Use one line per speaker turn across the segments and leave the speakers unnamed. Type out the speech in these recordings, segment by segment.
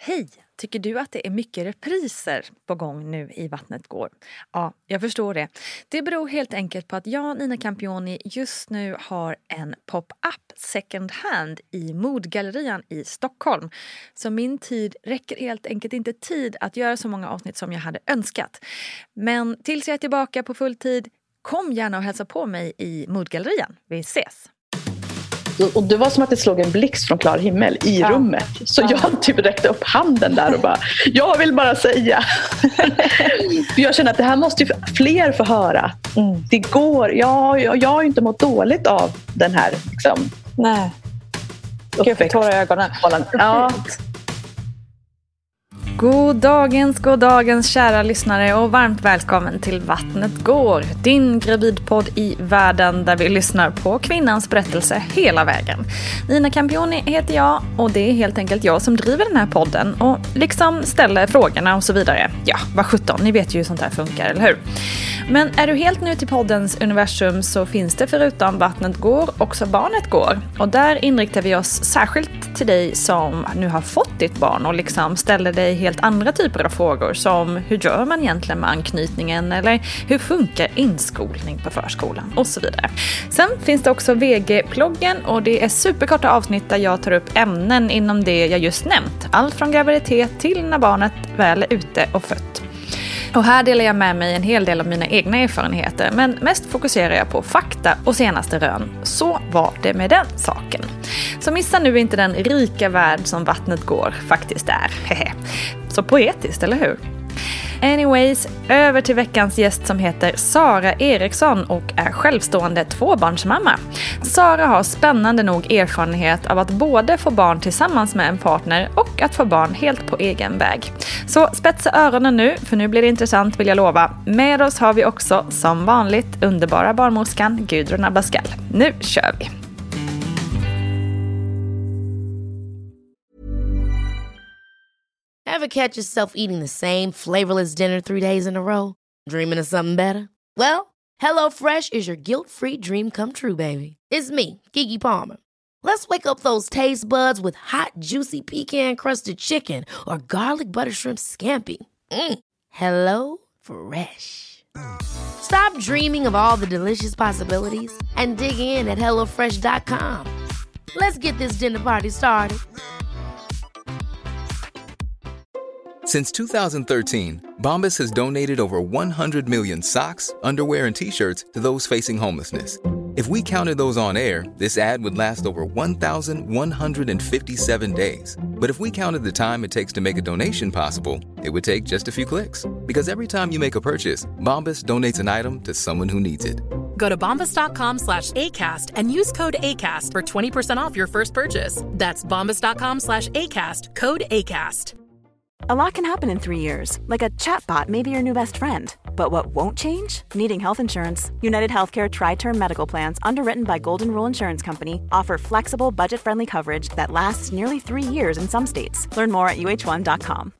Hej! Tycker du att det är mycket repriser på gång nu i Vattnet går? Ja, jag förstår det. Det beror helt enkelt på att jag, Nina Campioni, just nu har en pop-up second hand i Modgallerian i Stockholm. Så min tid räcker helt enkelt inte tid att göra så många avsnitt som jag hade önskat. Men tills jag är tillbaka på full tid, kom gärna och hälsa på mig i Modgallerian. Vi ses!
Och det var som att det slog en blixt från klar himmel i rummet. Så jag typ räckte upp handen där och bara, jag vill bara säga. För jag känner att det här måste ju fler få höra. Det går, jag har ju inte mått dåligt av den här liksom.
Nej. Gud, för tårar i ögonen.
Ja.
God dagens kära lyssnare och varmt välkommen till Vattnet går, din gravidpodd i världen där vi lyssnar på kvinnans berättelse hela vägen. Nina Campioni heter jag och det är helt enkelt jag som driver den här podden och liksom ställer frågorna och så vidare. Ja, vad 17, ni vet ju hur sånt här funkar, eller hur? Men är du helt ny till poddens universum så finns det förutom Vattnet går också Barnet går. Och där inriktar vi oss särskilt till dig som nu har fått ditt barn och liksom ställer dig helt andra typer av frågor som hur gör man egentligen med anknytningen eller hur funkar inskolning på förskolan och så vidare. Sen finns det också VG-ploggen och det är superkorta avsnitt där jag tar upp ämnen inom det jag just nämnt. Allt från graviditet till när barnet väl är ute och fött. Och här delar jag med mig en hel del av mina egna erfarenheter, men mest fokuserar jag på fakta och senaste rön. Så var det med den saken. Så missa nu inte den rika värld som Vattnet går faktiskt är. Så poetiskt, eller hur? Anyways, över till veckans gäst som heter Sara Eriksson och är självstående tvåbarnsmamma. Sara har spännande nog erfarenhet av att både få barn tillsammans med en partner och att få barn helt på egen väg. Så spetsa öronen nu, för nu blir det intressant vill jag lova. Med oss har vi också, som vanligt, underbara barnmorskan Gudrun Abascal. Nu kör vi!
Ever catch yourself eating the same flavorless dinner 3 days in a row? Dreaming of something better? Well, HelloFresh is your guilt-free dream come true, baby. It's me, Keke Palmer. Let's wake up those taste buds with hot, juicy pecan-crusted chicken or garlic butter shrimp scampi. Hello Fresh. Stop dreaming of all the delicious possibilities and dig in at HelloFresh.com. Let's get this dinner party started.
Since 2013, Bombas has donated over 100 million socks, underwear, and T-shirts to those facing homelessness. If we counted those on air, this ad would last over 1,157 days. But if we counted the time it takes to make a donation possible, it would take just a few clicks. Because every time you make a purchase, Bombas donates an item to someone who needs it.
Go to bombas.com/ACAST and use code ACAST for 20% off your first purchase. That's bombas.com/ACAST, code ACAST.
A lot can happen in 3 years, like a chatbot may be your new best friend. But what won't change? Needing health insurance. United Healthcare Tri-Term Medical Plans, underwritten by Golden Rule Insurance Company, offer flexible, budget-friendly coverage that lasts nearly 3 years in some states. Learn more at uh1.com.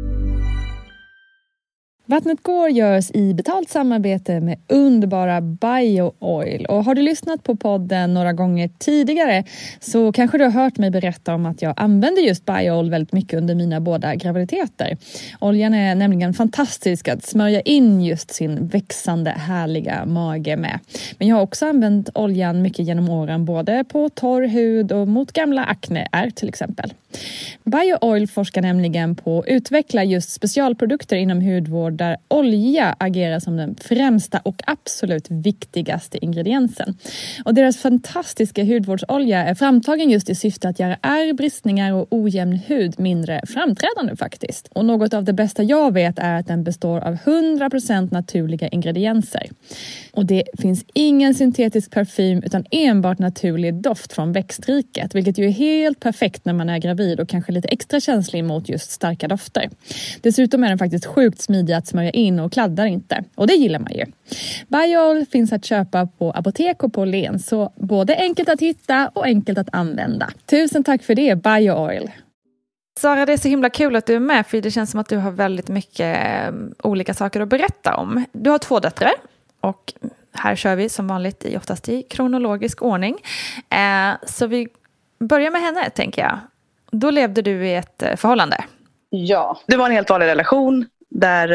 Vattnet går görs i betalt samarbete med underbara BioOil. Och har du lyssnat på podden några gånger tidigare så kanske du har hört mig berätta om att jag använder just BioOil väldigt mycket under mina båda graviditeter. Oljan är nämligen fantastisk att smörja in just sin växande härliga mage med. Men jag har också använt oljan mycket genom åren både på torr hud och mot gamla akneär till exempel. BioOil forskar nämligen på att utveckla just specialprodukter inom hudvård där olja agerar som den främsta och absolut viktigaste ingrediensen. Och deras fantastiska hudvårdsolja är framtagen just i syfte att göra ärr, bristningar och ojämn hud mindre framträdande faktiskt. Och något av det bästa jag vet är att den består av 100% naturliga ingredienser. Och det finns ingen syntetisk parfym utan enbart naturlig doft från växtriket, vilket ju är helt perfekt när man är gravid och kanske lite extra känslig mot just starka dofter. Dessutom är den faktiskt sjukt smidig att smörja in och kladdar inte. Och det gillar man ju. BioOil finns att köpa på apotek och på Len, så både enkelt att hitta och enkelt att använda. Tusen tack för det, BioOil. Sara, det är så himla kul att du är med, för det känns som att du har väldigt mycket olika saker att berätta om. Du har 2 döttrar och här kör vi som vanligt oftast i kronologisk ordning. Så vi börjar med henne, tänker jag. Då levde du i ett förhållande.
Ja, det var en helt vanlig relation där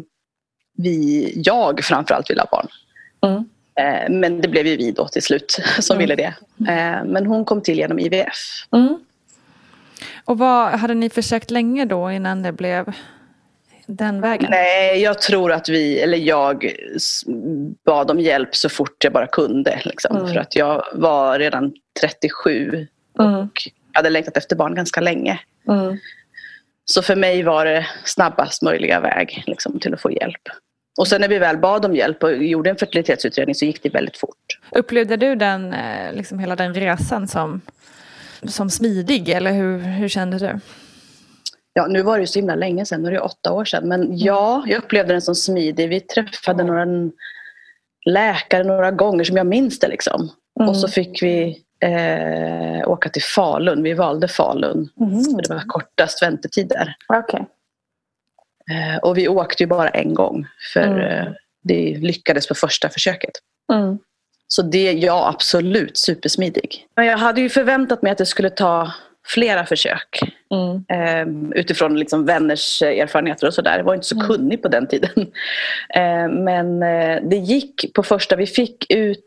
jag framförallt ville ha barn. Men det blev ju vi då till slut som ville det. Men hon kom till genom IVF.
Och vad hade ni försökt länge då innan det blev den vägen?
Nej, jag tror att jag bad om hjälp så fort jag bara kunde. Liksom, för att jag var redan 37 och hade längtat efter barn ganska länge. Så för mig var det snabbast möjliga väg liksom, till att få hjälp. Och sen när vi väl bad om hjälp och gjorde en fertilitetsutredning så gick det väldigt fort.
Upplevde du den, liksom hela den resan som smidig, eller hur kände du?
Ja, nu var det ju så himla länge sedan, nu är det 8 år sedan. Men ja, jag upplevde den som smidig. Vi träffade några läkare några gånger som jag minns det liksom. Och så fick vi åka till Falun. Vi valde Falun. För det var kortast väntetid där.
Okay.
Och vi åkte ju bara en gång. För det lyckades på första försöket. Så det, ja, absolut supersmidig. Men jag hade ju förväntat mig att det skulle ta flera försök. Utifrån liksom vänners erfarenheter och sådär. Jag var inte så kunnig på den tiden. Men det gick på första. Vi fick ut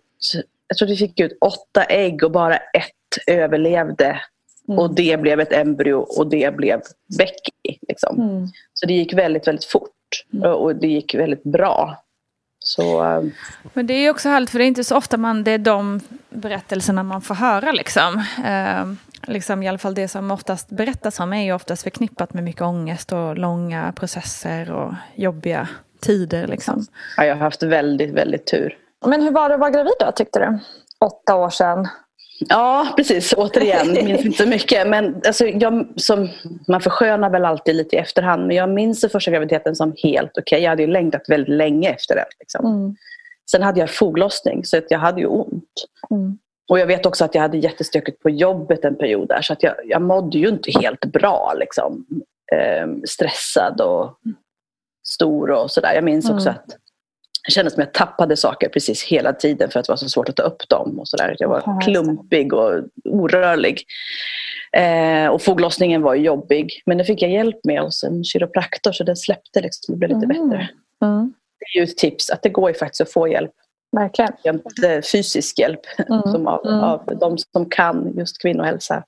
8 ägg och bara 1 överlevde. Och det blev ett embryo och det blev Becky. Liksom. Så det gick väldigt, väldigt fort. Och det gick väldigt bra. Så,
men det är ju också härligt, för det är inte så ofta det är de berättelserna man får höra liksom. Liksom i alla fall det som oftast berättas om är ju oftast förknippat med mycket ångest och långa processer och jobbiga tider liksom.
Ja, jag har haft väldigt, väldigt tur.
Men hur var det att vara gravid då, tyckte du? 8 år sedan.
Ja, precis. Återigen, minns inte så mycket. Men alltså, man förskönar väl alltid lite i efterhand. Men jag minns den första graviditeten som helt okej. Jag hade ju längtat väldigt länge efter det. Liksom. Sen hade jag foglossning, så att jag hade ju ont. Och jag vet också att jag hade jättestökigt på jobbet en period där. Så att jag mådde ju inte helt bra. Liksom. Stressad och stor och sådär. Jag minns också att det kändes som att jag tappade saker precis hela tiden för att det var så svårt att ta upp dem. Och så där. Jag var klumpig och orörlig. Och foglossningen var jobbig. Men det fick jag hjälp med hos en kiropraktor, så det släppte liksom. Det blev lite bättre. Det är ju ett tips att det går ju faktiskt att få hjälp.
Verkligen.
Inte fysisk hjälp som av de som kan just kvinnohälsa.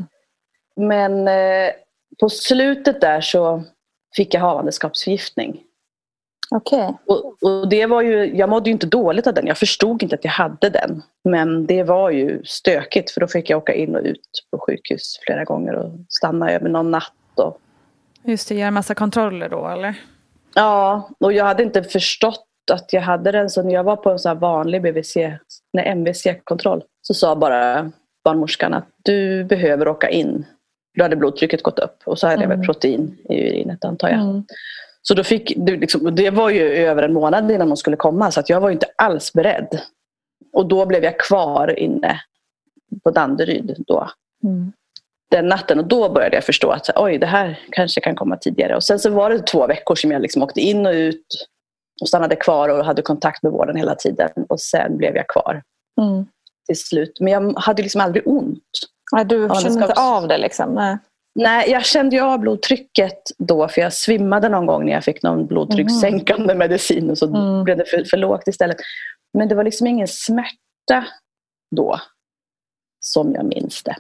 Men på slutet där så fick jag havandeskapsförgiftning.
Okay.
Och det var ju, jag mådde ju inte dåligt av den. Jag förstod inte att jag hade den. Men det var ju stökigt, för då fick jag åka in och ut på sjukhus flera gånger och stanna över någon natt.
Just det, göra en massa kontroller då, eller?
Ja, och jag hade inte förstått att jag hade den. Så när jag var på en sån här vanlig MVC-kontroll så sa bara barnmorskan att du behöver åka in. Då hade blodtrycket gått upp och så hade jag väl protein i urinet, antar jag. Så då fick du liksom, det var ju över en månad innan de skulle komma, så att jag var ju inte alls beredd. Och då blev jag kvar inne på Danderyd då. Den natten, och då började jag förstå att oj, det här kanske kan komma tidigare. Och sen så var det 2 veckor som jag liksom åkte in och ut och stannade kvar och hade kontakt med vården hela tiden. Och sen blev jag kvar till slut. Men jag hade liksom aldrig ont.
Nej, du kände inte av det liksom?
Nej, jag kände ju av blodtrycket då, för jag svimmade någon gång när jag fick någon blodtryckssänkande medicin, och så blev det för lågt istället. Men det var liksom ingen smärta då som jag minns det.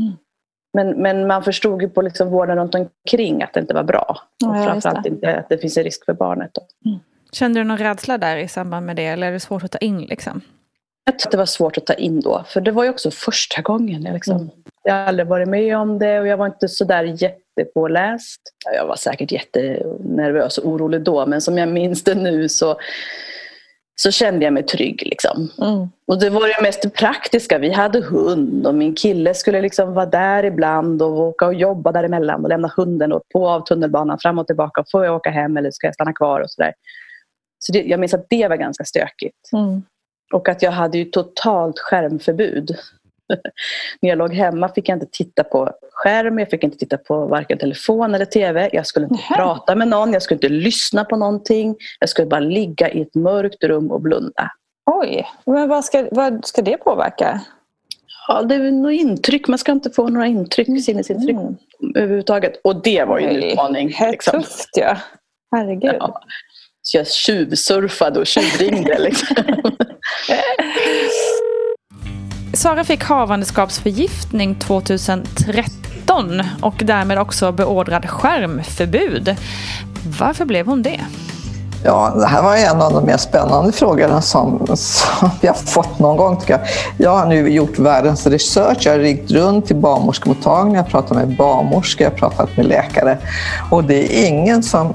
Men man förstod ju på liksom vården runt omkring att det inte var bra. Och framförallt inte att det finns en risk för barnet då.
Kände du någon rädsla där i samband med det, eller är det svårt att ta in liksom?
Jag tyckte det var svårt att ta in då, för det var ju också första gången. Jag har aldrig varit med om det och jag var inte så där jättepåläst. Jag var säkert jättenervös och orolig då, men som jag minns det nu så kände jag mig trygg. Liksom. Och det var det mest praktiska. Vi hade hund och min kille skulle liksom vara där ibland och åka och jobba däremellan och lämna hunden och på av tunnelbanan fram och tillbaka. Får jag åka hem eller ska jag stanna kvar och sådär. Så jag minns att det var ganska stökigt. Och att jag hade ju totalt skärmförbud. När jag låg hemma fick jag inte titta på skärm. Jag fick inte titta på varken telefon eller tv. Jag skulle inte prata med någon. Jag skulle inte lyssna på någonting. Jag skulle bara ligga i ett mörkt rum och blunda.
Oj, men vad ska det påverka?
Ja, det är nog intryck. Man ska inte få några intryck, sinnesintryck överhuvudtaget. Och det var ju en utmaning.
Liksom. Tufft, ja. Herregud.
Ja. Så jag tjuvsurfade och tjuvringde liksom.
Sara fick havandeskapsförgiftning 2013 och därmed också beordrad skärmförbud. Varför blev hon det?
Ja, det här var en av de mer spännande frågorna som vi har fått någon gång, tycker jag. Jag har nu gjort världens research. Jag har ringt runt till barnmorskemottagningar, jag har pratat med barnmorskor, jag har pratat med läkare. Och det är ingen som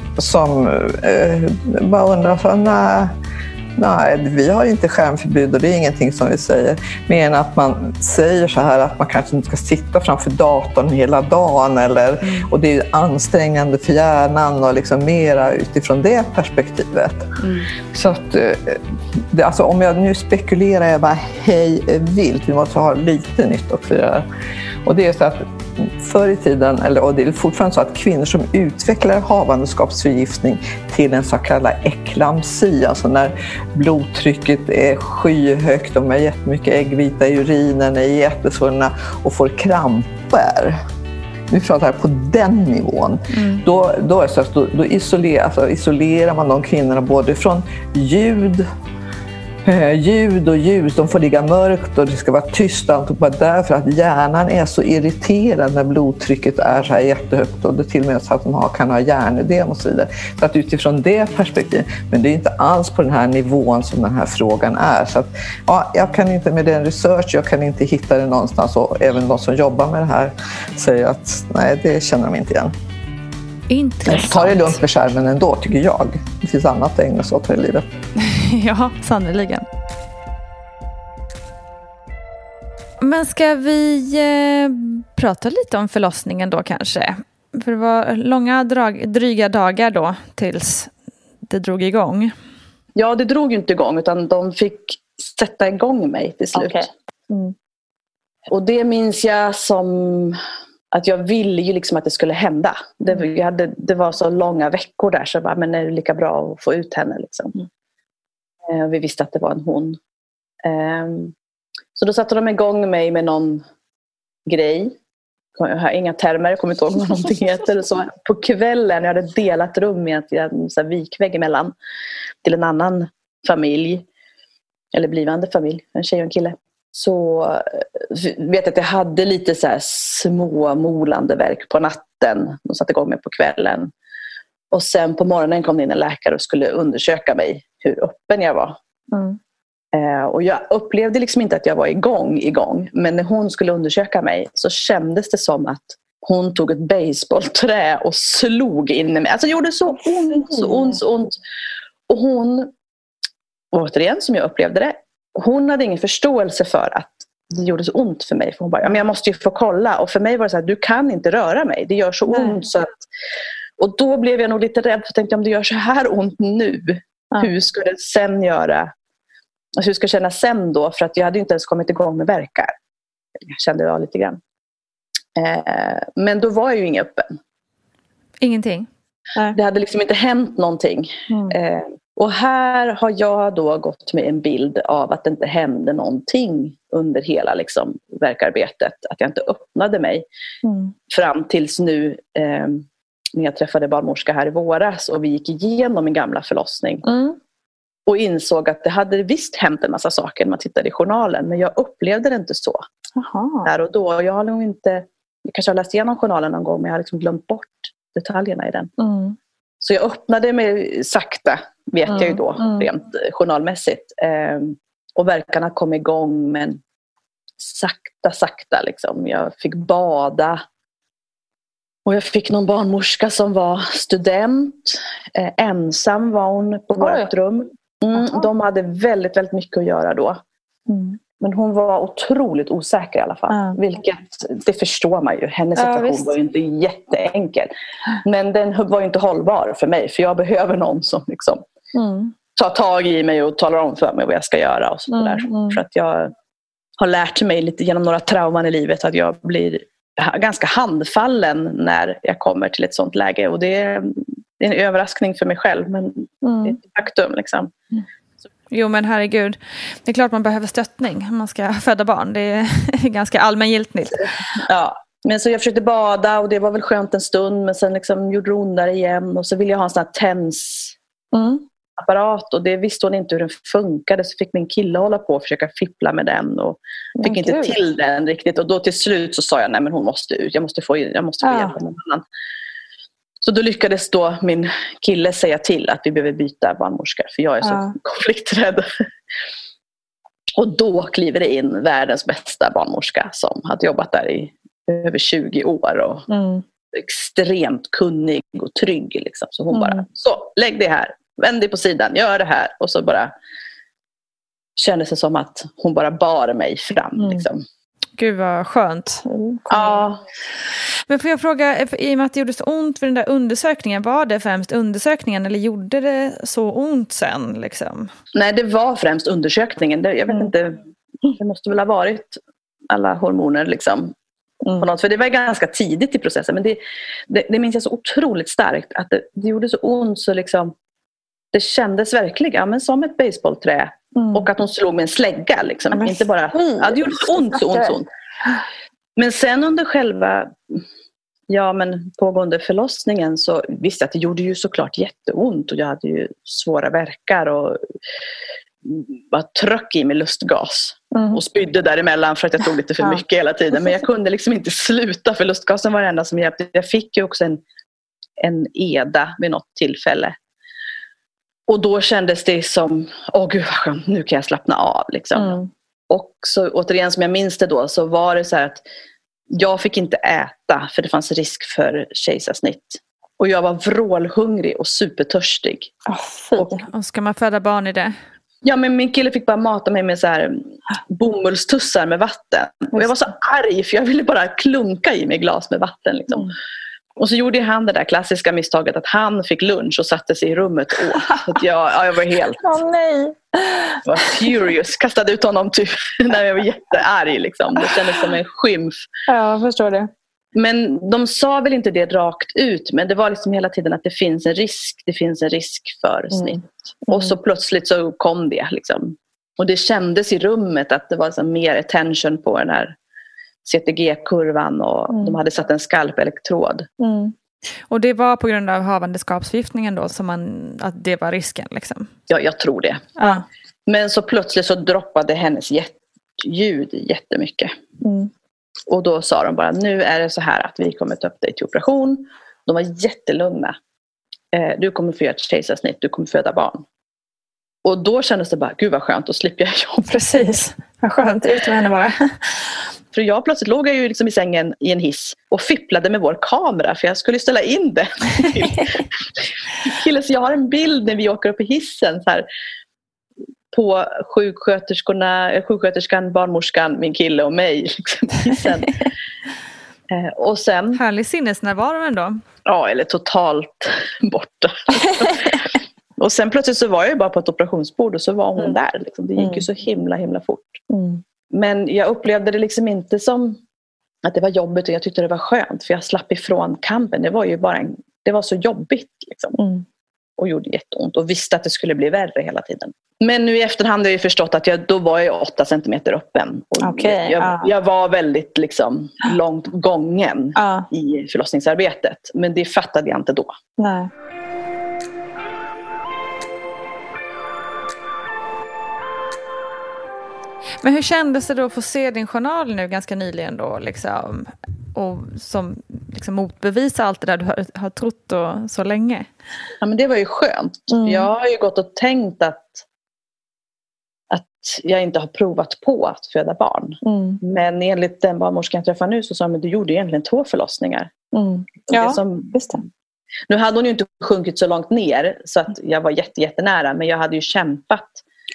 bara undrar för nej, vi har inte skärmförbud och det är ingenting som vi säger. Mer än att man säger så här att man kanske inte ska sitta framför datorn hela dagen. Och det är ansträngande för hjärnan och liksom mera utifrån det perspektivet. Så att, alltså, om jag nu spekulerar jag bara hej vilt. Vi måste ha lite nytt också. Och det är så att förr i tiden, och det är fortfarande så att kvinnor som utvecklar havandeskapsförgiftning till en så kallad eklampsi, alltså när blodtrycket är skyhögt, de har jättemycket äggvita i urinen, är jättesvunna och får kramper. Vi pratar här på den nivån. Då isolerar man de kvinnorna både från ljud och ljus, de får ligga mörkt och det ska vara tyst, allt bara därför att hjärnan är så irriterad när blodtrycket är så här jättehögt och det till och med så att de kan ha hjärnödem och så vidare. Så att utifrån det perspektivet, men det är inte alls på den här nivån som den här frågan är. Så att, ja, jag kan inte med den research, jag kan inte hitta det någonstans och även de som jobbar med det här säger att nej, det känner de inte igen.
Intressant.
Ta det lugnt med skärmen ändå, tycker jag. Det finns annat att ägna sig åt här i livet.
Ja, sannoliken. Men ska vi prata lite om förlossningen då kanske? För det var långa, dryga dagar då tills det drog igång.
Ja, det drog ju inte igång utan de fick sätta igång mig till slut.
Okay.
Och det minns jag som att jag ville ju liksom att det skulle hända. Det var så långa veckor där så jag bara, men är det lika bra att få ut henne liksom. Vi visste att det var en hon. Så då satte de igång mig med någon grej. Jag har inga termer, jag kommer inte ihåg vad någonting heter. Så på kvällen, jag hade delat rum med en så här vikvägg emellan till en annan familj. Eller blivande familj, en tjej och en kille. Så vet jag att jag hade lite så här små molande verk på natten. De satte igång mig på kvällen. Och sen på morgonen kom det in en läkare och skulle undersöka mig hur öppen jag var. Och jag upplevde liksom inte att jag var igång. Men när hon skulle undersöka mig så kändes det som att hon tog ett baseballträ och slog in i mig. Alltså det gjorde så ont. Och hon, återigen som jag upplevde det, hon hade ingen förståelse för att det gjorde så ont för mig. För hon bara, men jag måste ju få kolla. Och för mig var det så här, du kan inte röra mig. Det gör så ont så att... Och då blev jag nog lite rädd för tänkte om det gör så här ont nu. Hur ska det sen göra? Alltså hur ska jag känna sen då? För att jag hade inte ens kommit igång med verkar. Jag kände jag lite grann. Men då var jag ju ingen öppen.
Ingenting?
Det hade liksom inte hänt någonting. Och här har jag då gått med en bild av att det inte hände någonting under hela liksom, verkarbetet. Att jag inte öppnade mig. Fram tills nu när jag träffade barnmorska här i våras och vi gick igenom min gamla förlossning. Och insåg att det hade visst hänt en massa saker när man tittade i journalen. Men jag upplevde det inte så. Där och då. Jag kanske har läst igenom journalen någon gång men jag har liksom glömt bort detaljerna i den. Så jag öppnade mig sakta, vet jag ju då, rent journalmässigt. Och verkarna kom igång men sakta liksom. Jag fick bada. Och jag fick någon barnmorska som var student. Ensam var hon på vårt rum. De hade väldigt, väldigt mycket att göra då. Men hon var otroligt osäker i alla fall. Vilket, det förstår man ju. Hennes situation var ju inte jätteenkel. Men den var ju inte hållbar för mig. För jag behöver någon som liksom tar tag i mig och talar om för mig vad jag ska göra. Och så där. För att jag har lärt mig lite genom några trauman i livet att jag blir ganska handfallen när jag kommer till ett sånt läge. Och det är en överraskning för mig själv. Men det är ett faktum liksom.
Jo men herregud, det är klart man behöver stöttning om man ska föda barn. Det är ganska allmängiltigt.
Ja, men så jag försökte bada och det var väl skönt en stund, men sen liksom gjorde det ondare igen och så ville jag ha en sån här TENS-apparat och det visste hon inte hur den funkade, så fick min kille hålla på och försöka fippla med den och fick inte till den riktigt, och då till slut så sa jag nej men hon måste ut, jag måste få hjälp av någon annan. Så då lyckades då min kille säga till att vi behöver byta barnmorska för jag är så konflikträdd. Och då kliver det in världens bästa barnmorska som hade jobbat där i över 20 år och extremt kunnig och trygg. Liksom. Så hon bara, så lägg det här, vänd dig på sidan, gör det här. Och så bara kändes det som att hon bara bar mig fram. Liksom.
Gud vad skönt.
Ja.
Men får jag fråga, i och med att det gjorde så ont för den där undersökningen, var det främst undersökningen eller gjorde det så ont sen? Liksom? Nej, det var främst undersökningen. Jag vet inte, det måste väl ha varit alla hormoner liksom. På något, för det var ganska tidigt i processen, men det minns jag så otroligt starkt att det gjorde så ont så liksom, det kändes verkligen men som ett baseballträ och att hon slog med en slägga liksom. Inte bara, det gjorde så ont. Men sen under själva pågående förlossningen så visste jag att det gjorde ju såklart jätteont och jag hade ju svåra värkar och bara tröck i mig lustgas och spydde däremellan för att jag tog lite för mycket hela tiden, men jag kunde liksom inte sluta för lustgasen var det enda som hjälpte. Jag fick ju också en EDA vid något tillfälle och då kändes det som gud vad skönt, nu kan jag slappna av liksom. Och så återigen som jag minns det då så var det så här att jag fick inte äta för det fanns risk för kejsarsnitt. Och jag var vrålhungrig och supertörstig. Och ska man föda barn i det?
Ja, men min kille fick bara mata mig med så här bomullstussar med vatten. Och jag var så arg för jag ville bara klunka i mig glas med vatten. Liksom. Och så gjorde han det där klassiska misstaget att han fick lunch och satte sig i rummet och åt. Så att jag var helt...
nej!
Jag var furious. Kastade ut honom typ när jag var jättearg. Liksom. Det kändes som en skymf.
Ja, jag förstår det.
Men de sa väl inte det rakt ut, men det var liksom hela tiden att det finns en risk för snitt. Och så plötsligt så kom det liksom. Och det kändes i rummet att det var så mer attention på den här CTG-kurvan och de hade satt en skalpelektrod.
Och det var på grund av havandeskapsförgiftningen då som att det var risken liksom?
Ja, jag tror det. Men så plötsligt så droppade hennes ljud jättemycket. Och då sa de bara, nu är det så här att vi kommer ta upp dig till operation. De var jättelugna. Du kommer få göra ett kejsarsnitt, du kommer föda barn. Och då kändes det bara, gud vad skönt, då slipper jag jobb.
Precis, vad skönt, ut med henne bara.
För jag plötsligt låg jag ju liksom i sängen i en hiss och fipplade med vår kamera för jag skulle ställa in det. Kille, så jag har en bild när vi åker upp i hissen så här, på sjuksköterskan, barnmorskan, min kille och mig liksom, hissen. Och sen...
Härlig sinnesnärvaro ändå.
Ja, eller totalt borta. Och sen plötsligt så var jag ju bara på ett operationsbord och så var hon där. Liksom. Det gick ju så himla fort. Men jag upplevde det liksom inte som att det var jobbigt och jag tyckte det var skönt för jag slapp ifrån kampen. Det var ju bara det var så jobbigt liksom. Och gjorde jätteont och visste att det skulle bli värre hela tiden. Men nu i efterhand har jag förstått att då var jag 8 centimeter öppen. Och jag var väldigt liksom, långt gången i förlossningsarbetet. Men det fattade jag inte då.
Nej.
Men hur kändes det då att få se din journal nu ganska nyligen då liksom, och som liksom motbevisa allt det där du har trott och så länge?
Ja, men det var ju skönt. Jag har ju gått och tänkt att jag inte har provat på att föda barn. Men enligt den barnmorskan jag träffar nu så sa men du gjorde egentligen 2 förlossningar.
Ja, just det.
Nu hade hon ju inte sjunkit så långt ner så att jag var jättenära, men jag hade ju kämpat.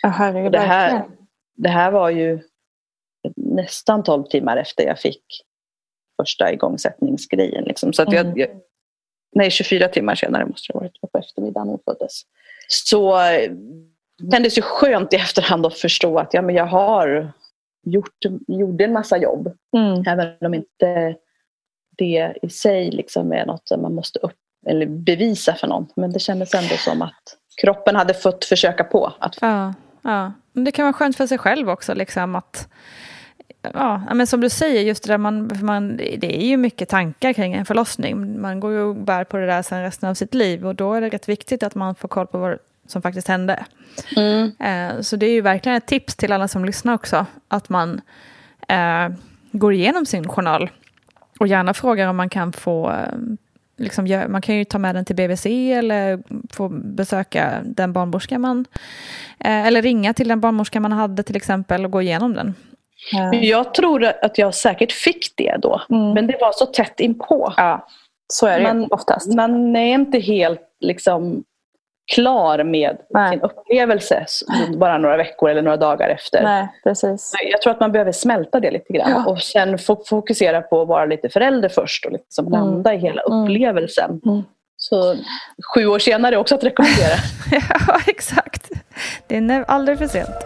Det här var ju nästan 12 timmar efter jag fick första igångsättningsgrejen. Liksom. Så att 24 timmar senare måste det ha varit på eftermiddagen hon föddes. Så det kändes ju skönt i efterhand att förstå att men jag har gjort en massa jobb. Även om inte det i sig liksom är något som man måste bevisa för någon. Men det kändes ändå som att kroppen hade fått försöka på att
Ja. Det kan vara skönt för sig själv också liksom att men som du säger, just det där det är ju mycket tankar kring en förlossning. Man går ju och bär på det där sen resten av sitt liv, och då är det rätt viktigt att man får koll på vad som faktiskt hände. Så det är ju verkligen ett tips till alla som lyssnar också, att man går igenom sin journal och gärna frågar om man kan få man kan ju ta med den till BVC eller få besöka den barnmorska eller ringa till den barnmorska man hade till exempel och gå igenom den.
Jag tror att jag säkert fick det då. Men det var så tätt inpå.
Ja, så är det oftast.
Man är inte helt liksom klar med sin upplevelse bara några veckor eller några dagar efter.
Nej, precis.
Jag tror att man behöver smälta det lite grann. Och sen fokusera på att vara lite förälder först och liksom landa i hela upplevelsen. Så 7 år senare också att rekommendera.
Ja, exakt. Det är aldrig för sent.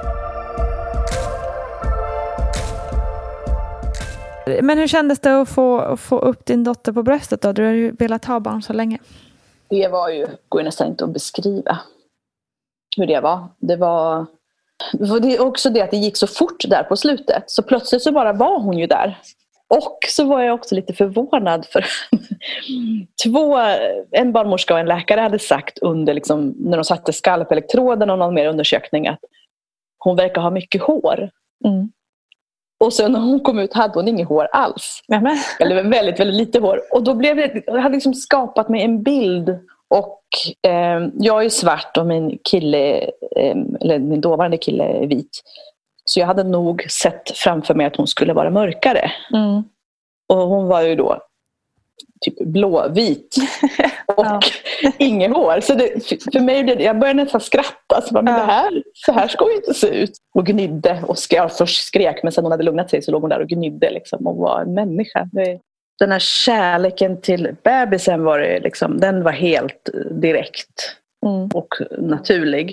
Men hur kändes det att få upp din dotter på bröstet då? Du har ju velat ha barn så länge.
Det går nästan inte att beskriva hur det var. Det är också det att det gick så fort där på slutet. Så plötsligt så bara var hon ju där. Och så var jag också lite förvånad för en barnmorska och en läkare hade sagt under liksom, när de satte skalpelektroden och någon mer undersökning att hon verkar ha mycket hår. Och sen när hon kom ut hade hon inget hår alls. Eller väldigt, väldigt lite hår. Och då jag hade liksom skapat mig en bild. Och jag är svart och min kille, eller min dåvarande kille är vit. Så jag hade nog sett framför mig att hon skulle vara mörkare. Och hon var ju då typ blåvit. Och inget hår. Så för mig jag började nästan skratta. Så här ska hon inte se ut. Och gnydde. Och först skrek. Men sen hon hade lugnat sig så låg hon där och gnydde. Liksom, och var en människa. Den här kärleken till bebisen var det, liksom, den var helt direkt. Och naturlig.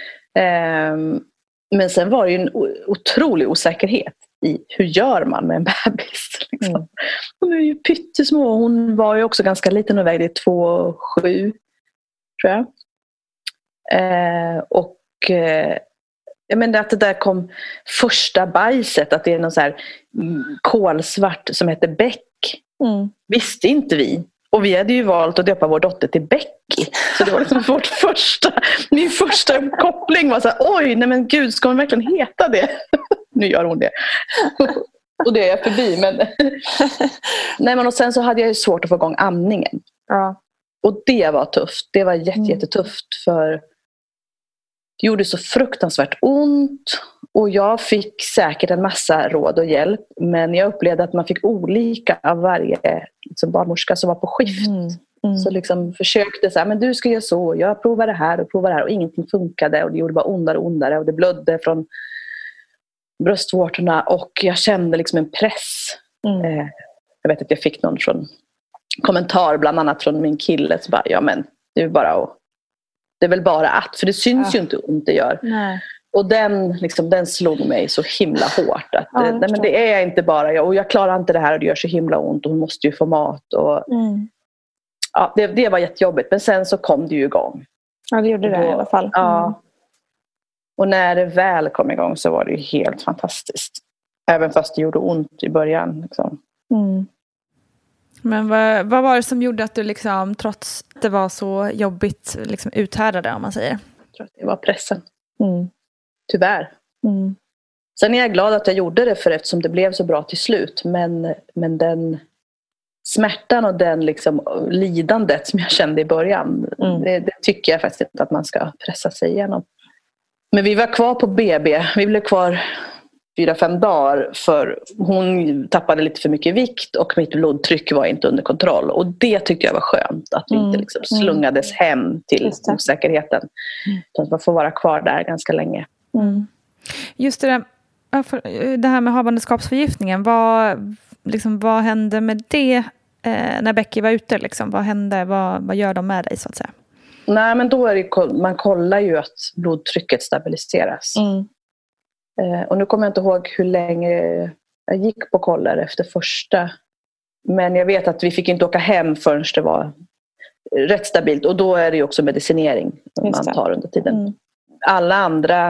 Men sen var det ju en otrolig osäkerhet i hur gör man med en bebis. Liksom. Hon är ju pyttesmå. Hon var ju också ganska liten och vägde 2,7 tror jag. Jag menar att det där kom första bajset, att det är någon så här kolsvart som heter Beck. Visste inte vi. Och vi hade ju valt att döpa vår dotter till Becky. Så det var liksom min första koppling var så här, oj, nej men gud, ska hon verkligen heta det? Nu gör hon det. Och det är jag förbi. Nej, men och sen så hade jag ju svårt att få igång amningen. Och det var tufft. Det var jättetufft för det gjorde så fruktansvärt ont. Och jag fick säkert en massa råd och hjälp. Men jag upplevde att man fick olika av varje liksom, barnmorska som var på skift. Så liksom försökte så här, men du ska göra så. Jag provar det här och provar det här. Och ingenting funkade. Och det gjorde bara ondare och ondare. Och det blödde från bröstvårtorna. Och jag kände liksom en press. Jag vet att jag fick någon kommentar bland annat från min kille. Så bara, ja men det är väl bara att. För det syns ju inte hur ont det gör. Nej. Och den slog mig så himla hårt. Att nej, men det är inte bara jag. Och jag klarar inte det här och det gör så himla ont. Och hon måste ju få mat. Och, ja, det var jättejobbigt. Men sen så kom det ju igång.
Ja, det gjorde det i alla fall.
Ja. Och när det väl kom igång så var det ju helt fantastiskt. Även fast det gjorde ont i början. Liksom.
Men vad var det som gjorde att du liksom, trots att det var så jobbigt, liksom uthärdade, om man säger?
Jag tror att det var pressen. Tyvärr. Sen är jag glad att jag gjorde det eftersom det blev så bra till slut. Men den smärtan och den liksom lidandet som jag kände i början. Det tycker jag faktiskt inte att man ska pressa sig igenom. Men vi var kvar på BB. Vi blev kvar 4-5 dagar för hon tappade lite för mycket vikt och mitt blodtryck var inte under kontroll. Och det tyckte jag var skönt, att vi inte liksom slungades hem till osäkerheten. Utan att man får vara kvar där ganska länge.
Just det här med havandeskapsförgiftningen, vad hände med det när Becky var ute? Liksom? Vad hände? Vad gör de med dig så att säga?
Nej, men då är det, man kollar ju att blodtrycket stabiliseras. Och nu kommer jag inte ihåg hur länge jag gick på koller efter första. Men jag vet att vi fick inte åka hem förrän det var rätt stabilt. Och då är det ju också medicinering som man tar under tiden. Alla andra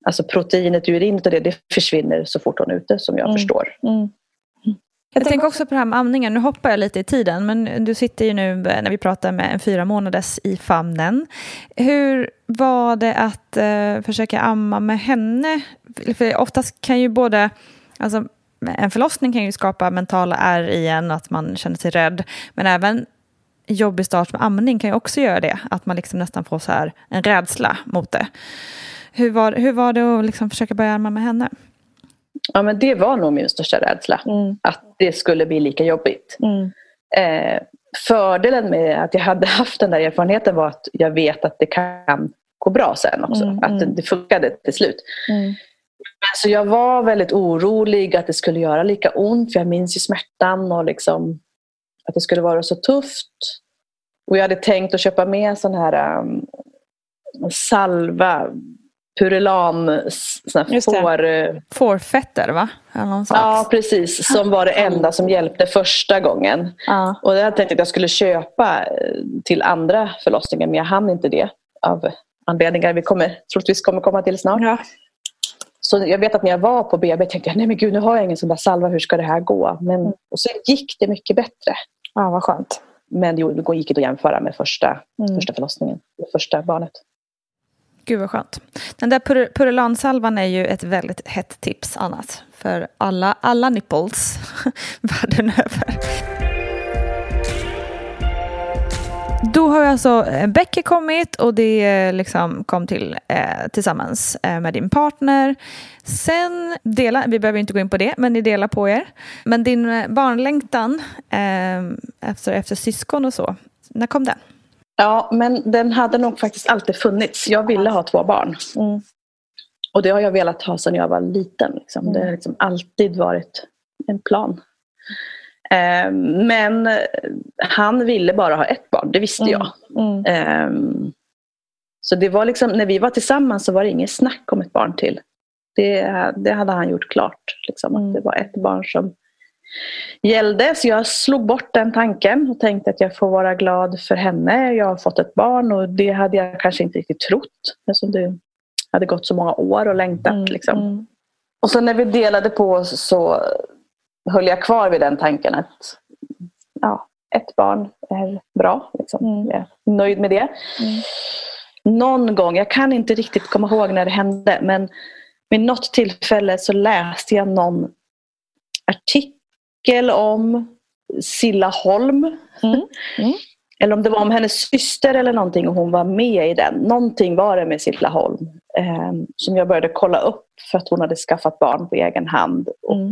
alltså proteinet i urinet och det försvinner så fort hon är ute, som jag förstår.
Jag tänker också på det här med amningen. Nu hoppar jag lite i tiden, men du sitter ju nu när vi pratar med en 4 månaders i famnen. Hur var det att försöka amma med henne? För oftast kan ju både, alltså en förlossning kan ju skapa mentala ärr igen, att man känner sig rädd. Men även jobbig start med amning kan ju också göra det. Att man liksom nästan får så här en rädsla mot det. Hur var det att liksom försöka börja amma med henne?
Ja, men det var nog min största rädsla. Att det skulle bli lika jobbigt. Fördelen med att jag hade haft den där erfarenheten var att jag vet att det kan gå bra sen också. Att det funkade till slut. Så jag var väldigt orolig att det skulle göra lika ont. För jag minns ju smärtan och liksom att det skulle vara så tufft. Och jag hade tänkt att köpa med sån här salva, Purelan,
fårfetter, va?
Ja, precis. Som var det enda som hjälpte första gången. Och jag tänkte att jag skulle köpa till andra förlossningar, men jag hann inte det av anledningar vi troligtvis kommer komma till snart. Ja. Så jag vet att när jag var på BB tänkte jag, nej men gud, nu har jag ingen sån där salva, hur ska det här gå? Och så gick det mycket bättre.
Ja, vad skönt.
Men det gick inte att jämföra med första förlossningen, med första barnet.
Gud vad skönt. Den där Purelan-salvan är ju ett väldigt hett tips annat. För alla nipples världen över. Då har alltså Becky kommit och det liksom kom till tillsammans med din partner. Sen vi behöver inte gå in på det, men ni delar på er. Men din barnlängtan efter syskon och så, när kom den?
Ja, men den hade nog faktiskt alltid funnits. Jag ville ha 2 barn. Och det har jag velat ha sedan jag var liten. Liksom. Det har liksom alltid varit en plan. Men han ville bara ha 1 barn, det visste jag. Så det var liksom, när vi var tillsammans så var det inget snack om ett barn till. Det hade han gjort klart. Liksom, att det var 1 barn som gällde. Så jag slog bort den tanken och tänkte att jag får vara glad för henne. Jag har fått ett barn och det hade jag kanske inte riktigt trott. Eftersom det hade gått så många år och längtat. Liksom. Och sen när vi delade på så höll jag kvar vid den tanken att 1 barn är bra. Liksom. Jag är nöjd med det. Någon gång, jag kan inte riktigt komma ihåg när det hände, men vid något tillfälle så läste jag någon artikel om Silla Holm. Eller om det var om hennes syster eller någonting och hon var med i den. Någonting var det med Silla Holm som jag började kolla upp för att hon hade skaffat barn på egen hand och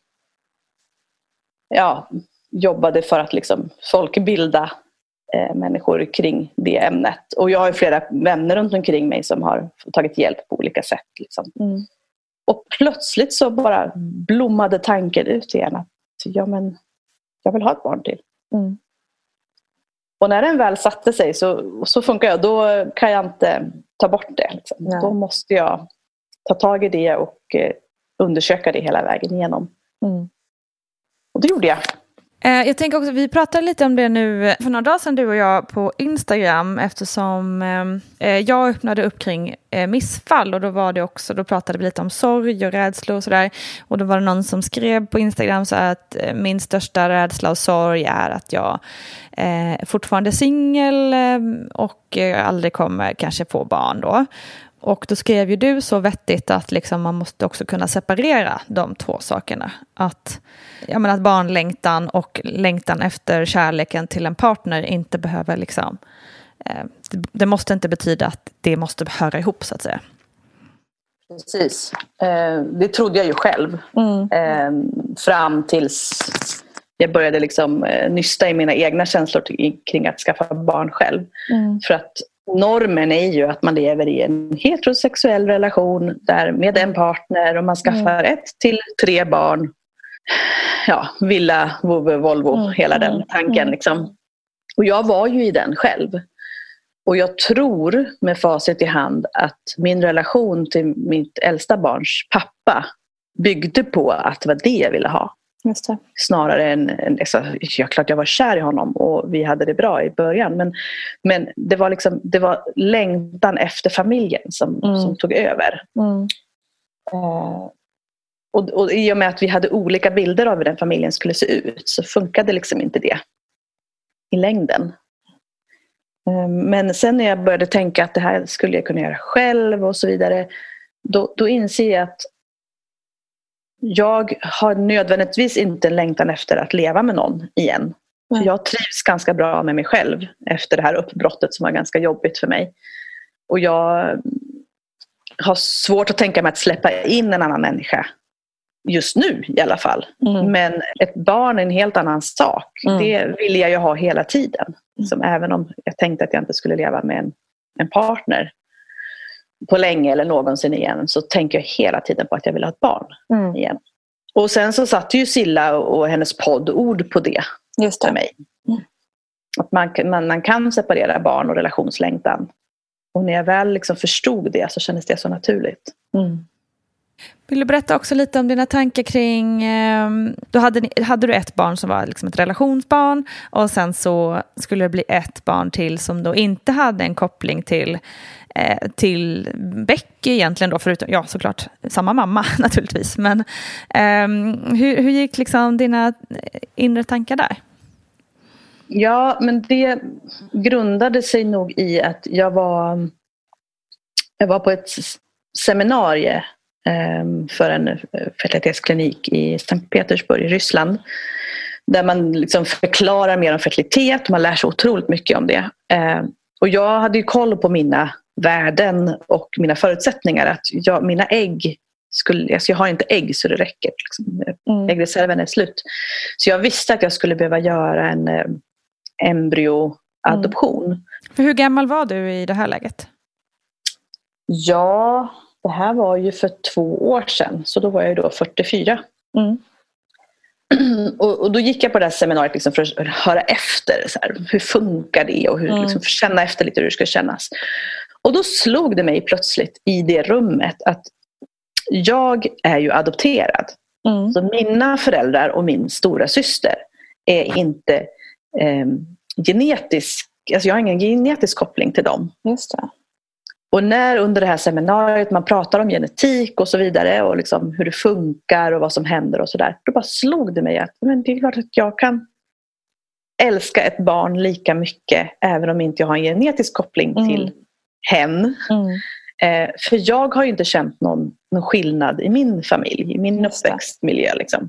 jobbade för att liksom folkbilda människor kring det ämnet. Och jag har flera vänner runt omkring mig som har tagit hjälp på olika sätt. Liksom. Och plötsligt så bara blommade tanken ut igen att jag vill ha ett barn till. Och när den väl satte sig så funkar jag. Då kan jag inte ta bort det. Liksom. Då måste jag ta tag i det och undersöka det hela vägen igenom. Och det gjorde jag.
Jag tänker också, vi pratade lite om det nu för några dagar sedan du och jag på Instagram eftersom jag öppnade upp kring missfall och då pratade vi lite om sorg och rädsla och sådär. Och då var det någon som skrev på Instagram så att min största rädsla och sorg är att jag fortfarande är singel och aldrig kommer kanske få barn då. Och då skrev ju du så vettigt att liksom man måste också kunna separera de 2 sakerna. Att barnlängtan och längtan efter kärleken till en partner inte behöver liksom... det måste inte betyda att det måste höra ihop så att säga.
Precis. Det trodde jag ju själv. Fram tills jag började liksom nysta i mina egna känslor kring att skaffa barn själv. För att normen är ju att man lever i en heterosexuell relation där med en partner och man skaffar 1 till 3 barn. Ja, villa, vovve, Volvo, hela den tanken liksom. Och jag var ju i den själv. Och jag tror med facit i hand att min relation till mitt äldsta barns pappa byggde på att det var det jag ville ha.
Just det.
Snarare än klart jag var kär i honom och vi hade det bra i början. Men det var längtan efter familjen som tog över. Och i och med att vi hade olika bilder av hur den familjen skulle se ut så funkade liksom inte det i längden. Men sen när jag började tänka att det här skulle jag kunna göra själv och så vidare, då inser jag att jag har nödvändigtvis inte en längtan efter att leva med någon igen. För jag trivs ganska bra med mig själv efter det här uppbrottet som var ganska jobbigt för mig. Och jag har svårt att tänka mig att släppa in en annan människa. Just nu i alla fall. Men ett barn är en helt annan sak. Det vill jag ju ha hela tiden. Som även om jag tänkte att jag inte skulle leva med en partner på länge eller någonsin igen, så tänker jag hela tiden på att jag vill ha ett barn igen. Och sen så satt ju Silla och hennes podd ord på det.
Just det.
För mig. Att man kan separera barn och relationslängtan. Och när jag väl liksom förstod det så kändes det så naturligt.
Vill du berätta också lite om dina tankar kring... Då hade du ett barn som var liksom ett relationsbarn. Och sen så skulle det bli ett barn till som då inte hade en koppling till Becky egentligen då. Förutom, ja såklart, samma mamma naturligtvis. Men hur gick liksom dina inre tankar där?
Ja, men det grundade sig nog i att jag var på ett seminarium för en fertilitetsklinik i Sankt Petersburg i Ryssland, där man liksom förklarar mer om fertilitet och man lär sig otroligt mycket om det. Och jag hade ju koll på mina värden och mina förutsättningar, att mina ägg jag har inte ägg så det räcker liksom. Äggreserven är slut, så jag visste att jag skulle behöva göra en embryoadoption.
För hur gammal var du i det här läget?
Ja, det här var ju för 2 år sedan. Så då var jag då 44. Och då gick jag på det här seminariet liksom för att höra efter. Så här, hur funkar det? Och liksom känna efter lite hur det ska kännas. Och då slog det mig plötsligt i det rummet att jag är ju adopterad. Så mina föräldrar och min stora syster är inte genetisk. Alltså jag har ingen genetisk koppling till dem.
Just det.
Och när under det här seminariet man pratar om genetik och så vidare och liksom hur det funkar och vad som händer och sådär, då bara slog det mig att men det är klart att jag kan älska ett barn lika mycket även om inte jag har en genetisk koppling till hen. För jag har ju inte känt någon skillnad i min familj, i min uppväxtmiljö liksom.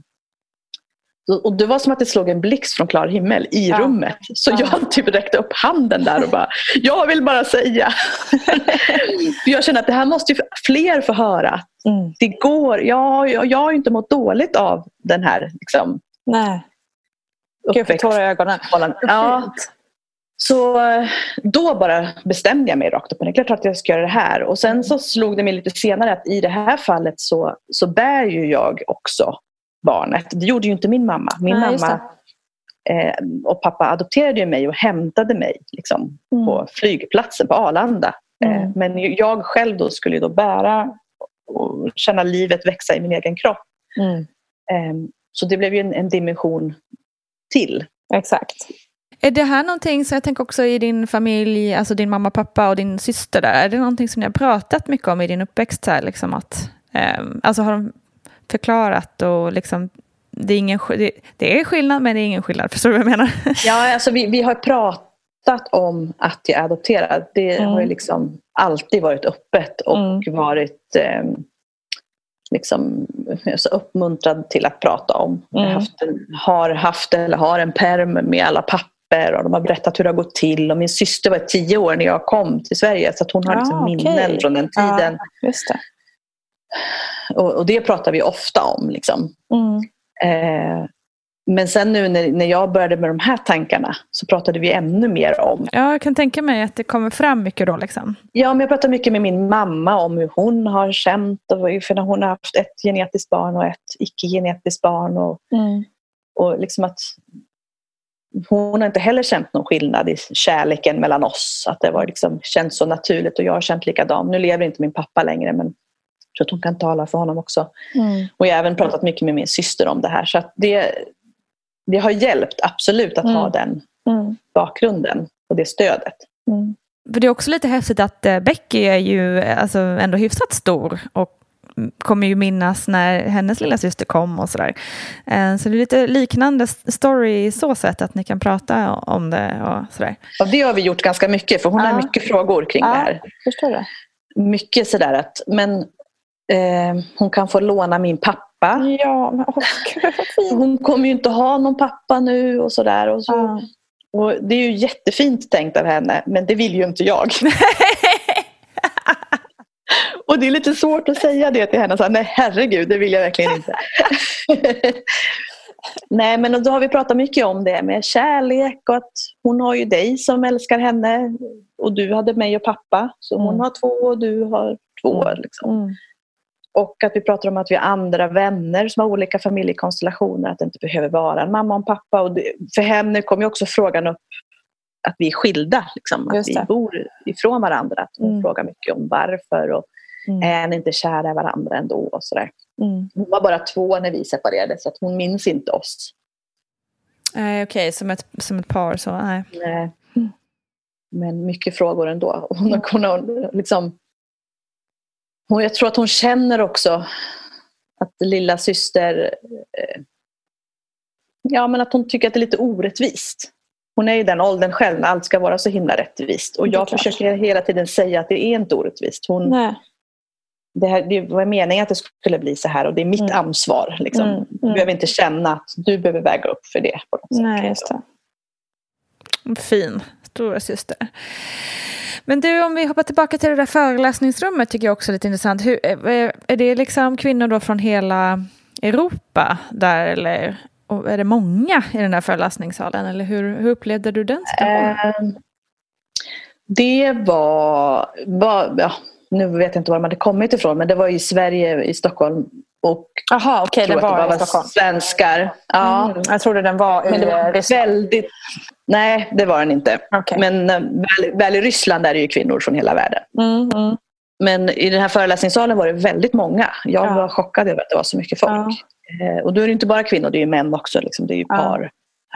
Och det var som att det slog en blixt från klar himmel i rummet. Så jag typ räckte upp handen där och bara, jag vill bara säga. Jag känner att det här måste ju fler få höra. Det går, jag har ju inte mått dåligt av den här liksom,
Gud, för tårar i ögonen.
Ja. Så då bara bestämde jag mig rakt upp. Det är klart att jag ska göra det här. Och sen så slog det mig lite senare att i det här fallet så bär ju jag också barnet. Det gjorde ju inte min mamma. Min mamma och pappa adopterade ju mig och hämtade mig liksom, på flygplatsen på Arlanda. Men jag själv då skulle då bära och känna livet växa i min egen kropp. Så det blev ju en dimension till.
Exakt.
Är det här någonting som jag tänker också i din familj, alltså din mamma, pappa och din syster där, är det någonting som ni har pratat mycket om i din uppväxt här, liksom att, alltså har de förklarat och liksom, det är skillnad men det är ingen skillnad, förstår du vad jag menar? Ja,
alltså vi har pratat om att jag är adopterad, det har ju liksom alltid varit öppet och varit liksom så uppmuntrad till att prata om. Jag har en perm med alla papper och de har berättat hur det har gått till. Och min syster var 10 år när jag kom till Sverige, så att hon har liksom minnen från den tiden.
Ja, just det.
Och det pratar vi ofta om liksom. Men sen nu när jag började med de här tankarna så pratade vi ännu mer om.
Ja, jag kan tänka mig att det kommer fram mycket då liksom.
Ja, men jag pratar mycket med min mamma om hur hon har känt. För när hon har haft ett genetiskt barn och ett icke-genetiskt barn. Och liksom att hon har inte heller känt någon skillnad i kärleken mellan oss. Att det var liksom, känns så naturligt och jag har känt likadant. Nu lever inte min pappa längre, men Så att hon kan tala för honom också. Och jag har även pratat mycket med min syster om det här. Så att det har hjälpt absolut att ha den bakgrunden och det stödet.
För det är också lite häftigt att Becky är ju alltså ändå hyfsat stor och kommer ju minnas när hennes lilla syster kom och sådär. Så det är lite liknande story i så sätt att ni kan prata om det och sådär.
Ja, det har vi gjort ganska mycket för hon har mycket frågor kring det här.
Förstår det.
Mycket sådär att hon kan få låna min pappa.
Ja, men
hon kommer ju inte ha någon pappa nu och sådär. Och det är ju jättefint tänkt av henne, men det vill ju inte jag. Och det är lite svårt att säga det till henne. Så, nej, herregud, det vill jag verkligen inte. Nej, men då har vi pratat mycket om det med kärlek och att hon har ju dig som älskar henne. Och du hade mig och pappa. Så hon har 2 och du har 2. Liksom. Och att vi pratar om att vi har andra vänner som har olika familjekonstellationer. Att det inte behöver vara en mamma och en pappa. Och för henne kom ju också frågan upp att vi är skilda. Liksom, att vi bor ifrån varandra. Att hon frågar mycket om varför. Och är ni inte kära i varandra ändå? Och sådär. Hon var bara 2 när vi separerade. Så att hon minns inte oss.
Okej, som ett par så. Nej.
Men mycket frågor ändå. Hon har liksom... Jag tror att hon känner också att lilla syster men att hon tycker att det är lite orättvist. Hon är i den åldern själv när allt ska vara så himla rättvist. Och jag försöker hela tiden säga att det är inte orättvist. Det var meningen att det skulle bli så här och det är mitt ansvar. Liksom. Du behöver inte känna att du behöver väga upp för det. På något sätt.
Nej, just det.
Fin, stora syster. Men du, om vi hoppar tillbaka till det där föreläsningsrummet tycker jag också är lite intressant. Är det liksom kvinnor då från hela Europa där eller och är det många i den där föreläsningssalen eller hur upplevde du den situationen?
Det var nu vet jag inte var man hade kommit ifrån men det var i Sverige, i Stockholm och
det var i Stockholm.
Svenskar. Ja.
Jag trodde den var
men det var väldigt. Nej, det var den inte.
Okay.
Men väl i Ryssland är det ju kvinnor från hela världen. Men i den här föreläsningssalen var det väldigt många. Jag var chockad över att det var så mycket folk. Och då är det inte bara kvinnor, det är ju män också. Liksom. Det är ju par.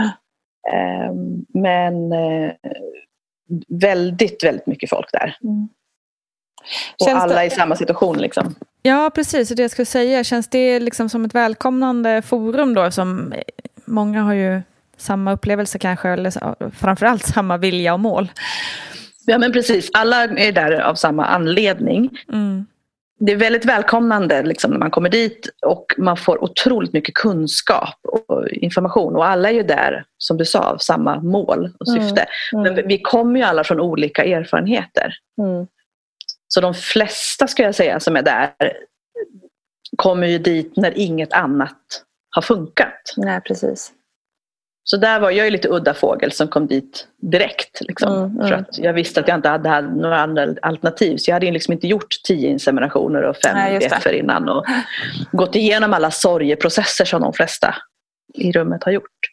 Men väldigt, väldigt mycket folk där. Och alla i samma situation liksom.
Ja, precis. Det jag skulle säga. Känns det liksom som ett välkomnande forum då? Som många har ju samma upplevelse kanske. Eller framförallt samma vilja och mål.
Ja, men precis. Alla är där av samma anledning. Det är väldigt välkomnande liksom, när man kommer dit och man får otroligt mycket kunskap och information. Och alla är ju där, som du sa, av samma mål och syfte. Men vi kommer ju alla från olika erfarenheter. Så de flesta, ska jag säga, som är där kommer ju dit när inget annat har funkat.
Nej, precis.
Så där var jag ju lite udda fågel som kom dit direkt. Liksom, för att jag visste att jag inte hade några andra alternativ. Så jag hade ju liksom inte gjort 10 inseminationer och 5 BF:er innan. Och gått igenom alla sorgeprocesser som de flesta i rummet har gjort.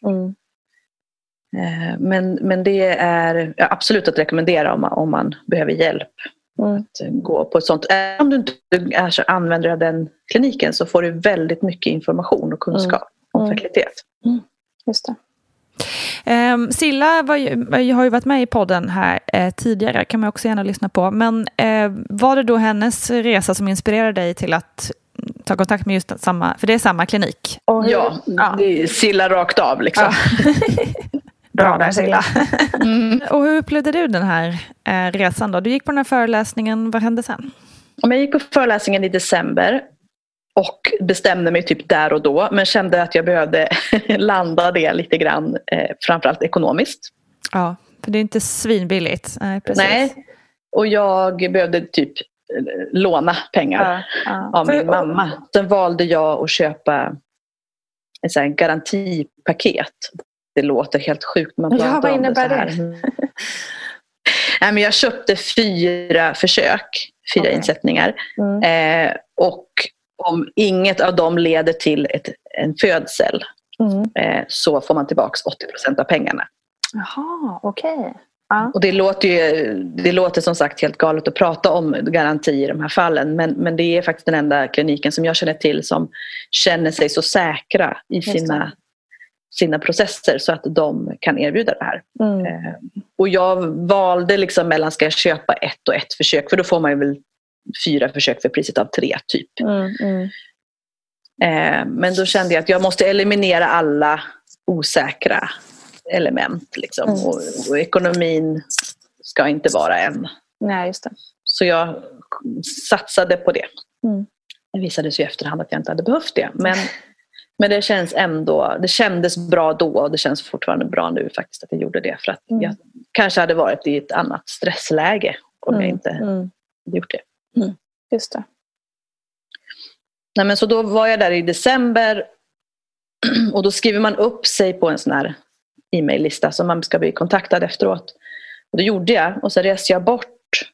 Men det är absolut att rekommendera om man behöver hjälp. Att gå på ett sånt. Om du inte använder av den kliniken så får du väldigt mycket information och kunskap om fertilitet.
Just det.
Silla har ju varit med i podden här tidigare, kan man också gärna lyssna på. Men var det då hennes resa som inspirerade dig till att ta kontakt med just samma, för det är samma klinik?
Ja, det är Silla rakt av liksom.
Bra där, Silla. Och hur upplevde du den här resan då? Du gick på den här föreläsningen, vad hände sen?
Jag gick på föreläsningen i december och bestämde mig typ där och då, men kände att jag behövde landa det lite grann, framförallt ekonomiskt.
Ja, för det är inte svinbilligt. Precis.
Nej, och jag behövde typ låna pengar av min mamma. Sen valde jag att köpa ett så här garantipaket. Det låter helt sjukt.
Vad innebär det?
Nej, men jag köpte 4 försök, 4 insättningar. Och om inget av dem leder till en födsel så får man tillbaka 80% av pengarna.
Jaha, okej.
Och det låter som sagt helt galet att prata om garanti i de här fallen. Men det är faktiskt den enda kliniken som jag känner till som känner sig så säkra i sina processer så att de kan erbjuda det här. Och jag valde liksom mellan ska jag köpa 1 och 1 försök, för då får man ju väl 4 försök för priset av 3 typ. Men då kände jag att jag måste eliminera alla osäkra element liksom. Och ekonomin ska inte vara en.
Nej, just det.
Så jag satsade på det. Det visade sig i efterhand att jag inte hade behövt det, men det känns ändå, det kändes bra då och det känns fortfarande bra nu faktiskt att jag gjorde det, för att jag kanske hade varit i ett annat stressläge om jag inte hade gjort det.
Just det.
Nej, men så då var jag där i december och då skriver man upp sig på en sån här e-mail-lista som man ska bli kontaktad efteråt. Och det gjorde jag, och så reste jag bort.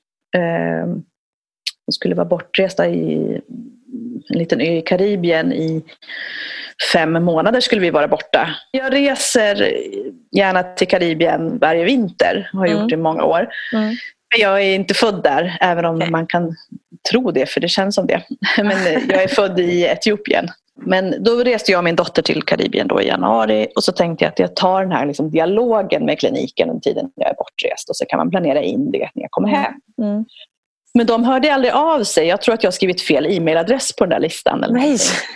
Jag skulle vara bortresta i en liten ö i Karibien i 5 månader skulle vi vara borta. Jag reser gärna till Karibien varje vinter, har gjort i många år. Men jag är inte född där, även om man kan tro det, för det känns som det. Men jag är född i Etiopien. Men då reste jag och min dotter till Karibien då i januari, och så tänkte jag att jag tar den här liksom dialogen med kliniken under tiden jag är bortrest, och så kan man planera in det när jag kommer hem. Men de hörde aldrig av sig. Jag tror att jag har skrivit fel e-mailadress på den där listan. Eller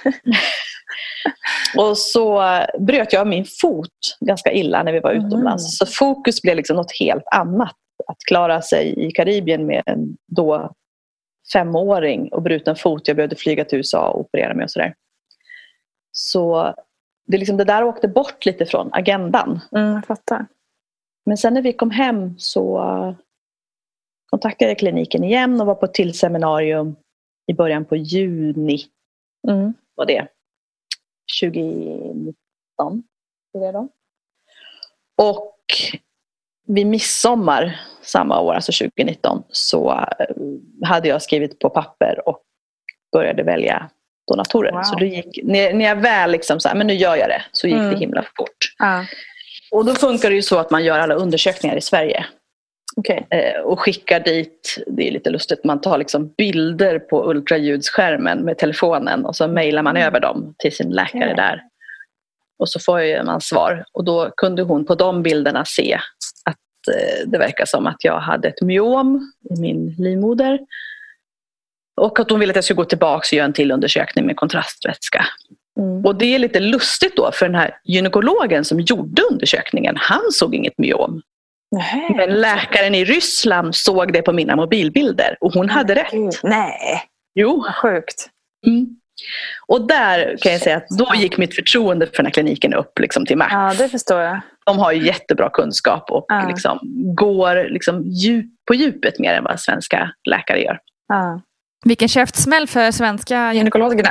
och så bröt jag min fot ganska illa när vi var utomlands. Så fokus blev liksom något helt annat. Att klara sig i Karibien med en då 5-åring och bruten fot. Jag behövde flyga till USA och operera mig och sådär. Så det, liksom, det där åkte bort lite från agendan.
Jag fattar. Men
sen när vi kom hem så kontaktade jag kliniken igen och var på ett till seminarium i början på juni. Var det 2019. Det då. Och vid midsommar samma år, alltså 2019, så hade jag skrivit på papper och började välja donatorer. Wow. Så det gick, när jag väl liksom så här, men nu gör jag det, så gick det himla fort. Och då funkar det ju så att man gör alla undersökningar i Sverige. Och skickar dit, det är lite lustigt, man tar liksom bilder på ultraljudsskärmen med telefonen och så mejlar man över dem till sin läkare där. Och så får man svar. Och då kunde hon på de bilderna se att det verkar som att jag hade ett myom i min livmoder. Och att hon ville att jag skulle gå tillbaka och göra en till undersökning med kontrastvätska. Och det är lite lustigt då, för den här gynekologen som gjorde undersökningen, han såg inget myom. Men läkaren i Ryssland såg det på mina mobilbilder och hon hade rätt.
Nej.
Jo.
Sjukt.
Och där kan jag säga att då gick mitt förtroende för den här kliniken upp liksom till max.
Ja, det förstår jag.
De har ju jättebra kunskap och liksom går liksom på djupet mer än vad svenska läkare gör.
Vilken käftsmäll för svenska gynekologerna.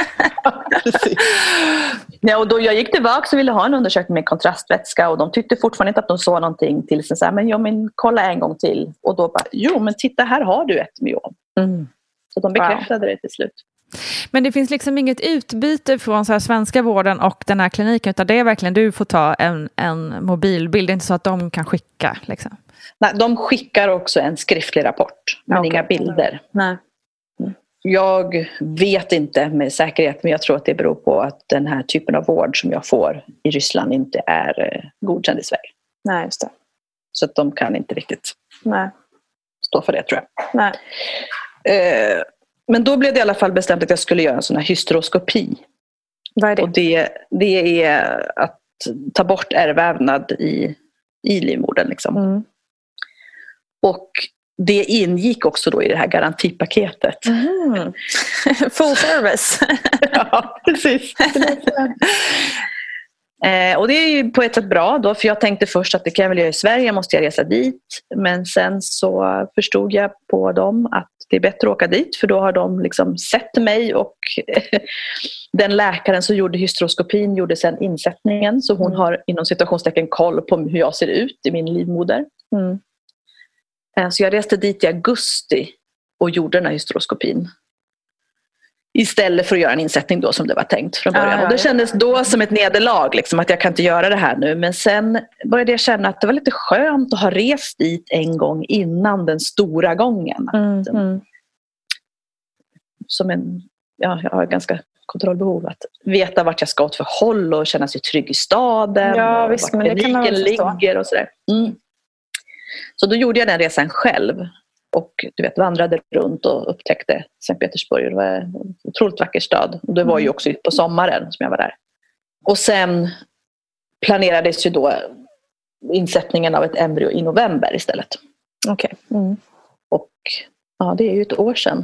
Ja, och då jag gick tillbaka och ville ha en undersökning med kontrastvätska, och de tyckte fortfarande inte att de såg någonting till sig. Så här, men kolla en gång till. Och då bara, men titta, här har du ett myom. Så de bekräftade det till slut.
Men det finns liksom inget utbyte från så här svenska vården och den här kliniken, utan det är verkligen du får ta en mobilbild. Det är inte så att de kan skicka liksom.
Nej, de skickar också en skriftlig rapport, men inga bilder.
Nej.
Jag vet inte med säkerhet, men jag tror att det beror på att den här typen av vård som jag får i Ryssland inte är godkänd i Sverige.
Nej, just det.
Så att de kan inte riktigt stå för det, tror jag.
Nej.
Men då blev det i alla fall bestämt att jag skulle göra en sån här hysteroskopi.
Vad är det?
Och det är att ta bort ärrvävnad i livmodern liksom. Och det ingick också då i det här garantipaketet.
Full service.
Ja, precis. Och det är ju på ett sätt bra då, för jag tänkte först att det kan jag väl göra i Sverige, måste jag resa dit. Men sen så förstod jag på dem att det är bättre att åka dit, för då har de liksom sett mig, och den läkaren som gjorde hysteroskopin gjorde sen insättningen, så hon har inom situationstecken koll på hur jag ser ut i min livmoder. Så jag reste dit i augusti och gjorde den här hysteroskopin. Istället för att göra en insättning då som det var tänkt från början. Och det kändes då som ett nederlag liksom, att jag kan inte göra det här nu. Men sen började jag känna att det var lite skönt att ha rest dit en gång innan den stora gången. Som jag har ganska kontrollbehov att veta vart jag ska åt för håll och känna sig trygg i staden.
Ja, visst, men det kan man väl
ligger och sådär. Så då gjorde jag den resan själv. Och vandrade runt och upptäckte Sankt Petersburg. Det var en otroligt vacker stad. Och det var ju också på sommaren som jag var där. Och sen planerades ju då insättningen av ett embryo i november istället.
Okej.
Och det är ju ett år sedan.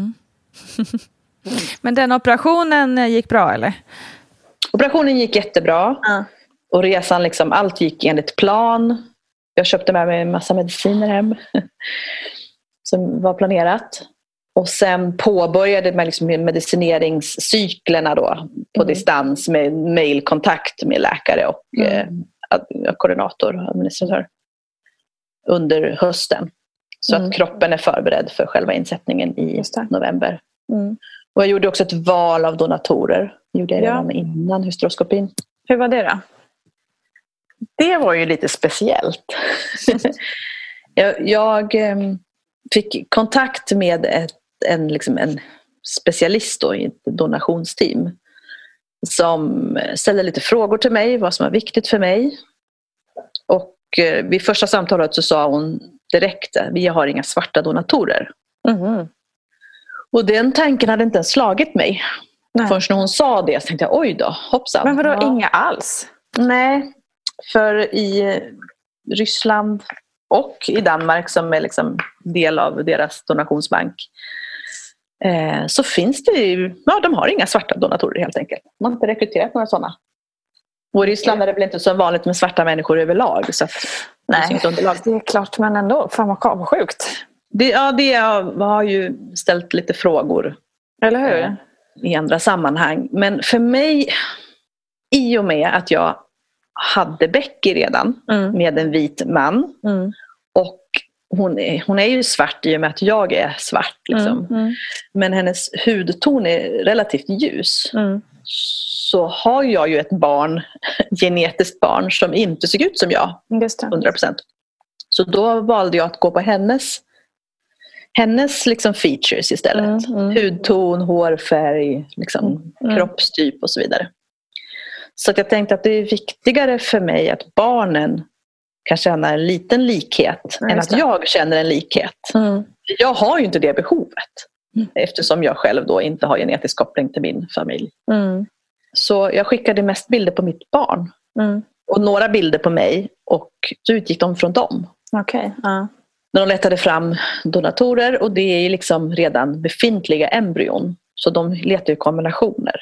Men den operationen gick bra, eller?
Operationen gick jättebra. Och resan, liksom, allt gick enligt plan. Jag köpte med mig en massa mediciner hem. Som var planerat. Och sen påbörjade man liksom medicineringscyklerna då. På distans med mejlkontakt med läkare och koordinator och administratör. Under hösten. Så att kroppen är förberedd för själva insättningen i november. Och jag gjorde också ett val av donatorer. Gjorde jag redan innan hysteroskopin.
Hur var det då?
Det var ju lite speciellt. jag fick kontakt med en specialist då, i ett donationsteam. Som ställde lite frågor till mig. Vad som var viktigt för mig. Och vid första samtalet så sa hon direkt: vi har inga svarta donatorer. Och den tanken hade inte ens slagit mig. Först när hon sa det så tänkte jag, oj då, hoppsan.
Men vadå, inga alls?
Nej, för i Ryssland och i Danmark som är liksom del av deras donationsbank så finns det ju, de har inga svarta donatorer helt enkelt. Man har inte rekryterat några sådana. Och i Ryssland är det väl inte så vanligt med svarta människor överlag. Så att
nej, det är klart, men ändå, fan vad sjukt.
Det har ju ställt lite frågor.
Eller hur?
I andra sammanhang. Men för mig, i och med att jag hade Becky redan med en vit man. Och hon är ju svart i och med att jag är svart. Liksom. Men hennes hudton är relativt ljus. Så har jag ju ett barn, genetiskt barn, som inte ser ut som jag. 100%. Så då valde jag att gå på hennes liksom features istället. Hudton, hårfärg, liksom, kroppstyp och så vidare. Så att jag tänkte att det är viktigare för mig att barnen kan känna en liten likhet än att jag känner en likhet. Jag har ju inte det behovet. Eftersom jag själv då inte har genetisk koppling till min familj. Så jag skickade mest bilder på mitt barn. Och några bilder på mig. Och så utgick de från dem.
Okej.
När de letade fram donatorer. Och det är ju liksom redan befintliga embryon. Så de letar ju kombinationer.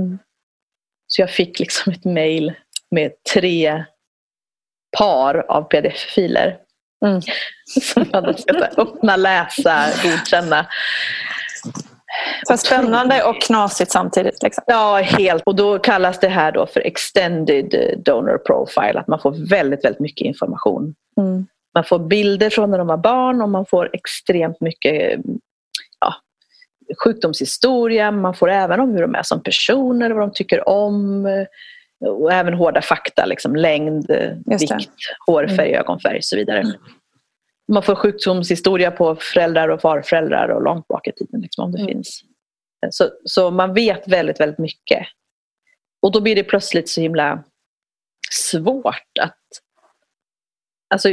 Så jag fick liksom ett mejl med 3 par av pdf-filer. Som jag ska öppna, läsa, godkänna.
Så spännande och knasigt samtidigt. Liksom.
Ja, helt. Och då kallas det här då för extended donor profile. Att man får väldigt, väldigt mycket information. Man får bilder från när de var barn och man får extremt mycket sjukdomshistoria. Man får även om hur de är som personer, vad de tycker om. Och även hårda fakta, liksom längd, vikt, hårfärg, ögonfärg och så vidare. Man får sjukdomshistoria på föräldrar och farföräldrar och långt bak i tiden liksom, om det finns. Så man vet väldigt, väldigt mycket. Och då blir det plötsligt så himla svårt att... Alltså,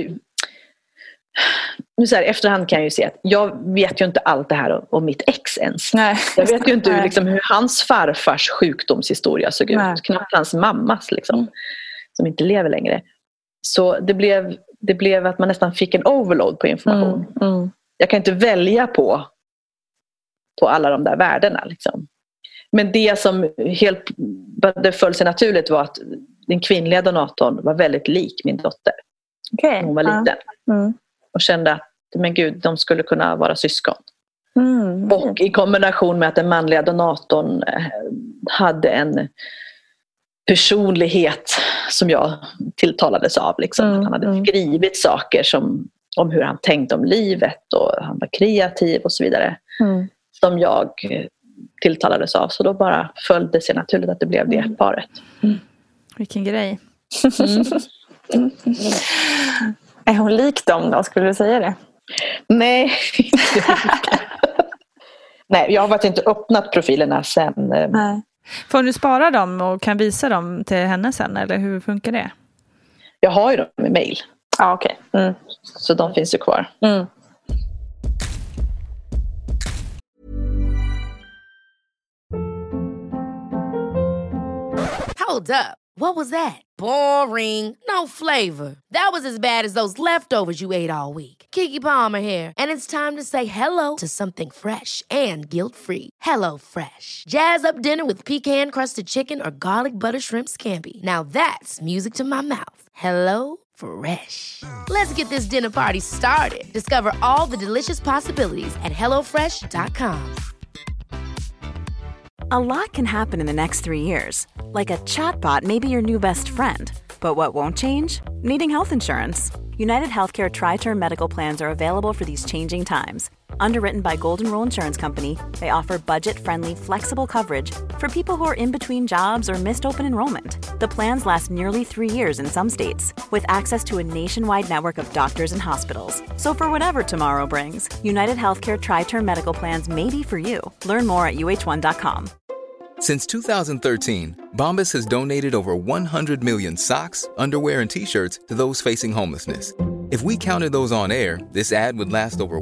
nu så här, efterhand kan jag ju se att jag vet ju inte allt det här om mitt ex ens.
Nej.
Jag vet ju inte liksom, hur hans farfars sjukdomshistoria såg ut. Knappt hans mammas liksom, som inte lever längre. Så det blev att man nästan fick en overload på information. Jag kan inte välja på alla de där värdena. Liksom. Men det som det föll sig naturligt var att den kvinnliga donatorn var väldigt lik min dotter.
Okay.
Hon var liten. Och kände att men gud, de skulle kunna vara syskon. Och i kombination med att den manliga donatorn hade en personlighet som jag tilltalades av. Liksom. Han hade skrivit saker om hur han tänkte om livet och han var kreativ och så vidare. Som jag tilltalades av. Så då bara följde det sig naturligt att det blev det paret.
Vilken grej.
Är hon lik dem då, skulle du säga det?
Nej, nej, jag har faktiskt inte öppnat profilerna sen.
Nej.
Får du spara dem och kan visa dem till henne sen, eller hur funkar det?
Jag har ju dem i mail.
Ja, okej.
Så de finns ju kvar.
Hold up. What was that? Boring. No flavor. That was as bad as those leftovers you ate all week. Keke Palmer here, and it's time to say hello to something fresh and guilt-free. Hello Fresh. Jazz up dinner with pecan-crusted chicken or garlic butter shrimp scampi. Now that's music to my mouth. Hello Fresh. Let's get this dinner party started. Discover all the delicious possibilities at hellofresh.com.
A lot can happen in the next 3 years. Like a chatbot may be your new best friend. But what won't change? Needing health insurance. United Healthcare Tri-Term Medical Plans are available for these changing times. Underwritten by Golden Rule Insurance Company, they offer budget-friendly, flexible coverage for people who are in between jobs or missed open enrollment. The plans last nearly 3 years in some states, with access to a nationwide network of doctors and hospitals. So for whatever tomorrow brings, United Healthcare Tri-Term Medical Plans may be for you. Learn more at uh1.com.
Since 2013, Bombas has donated over 100 million socks, underwear, and T-shirts to those facing homelessness. If we counted those on air, this ad would last over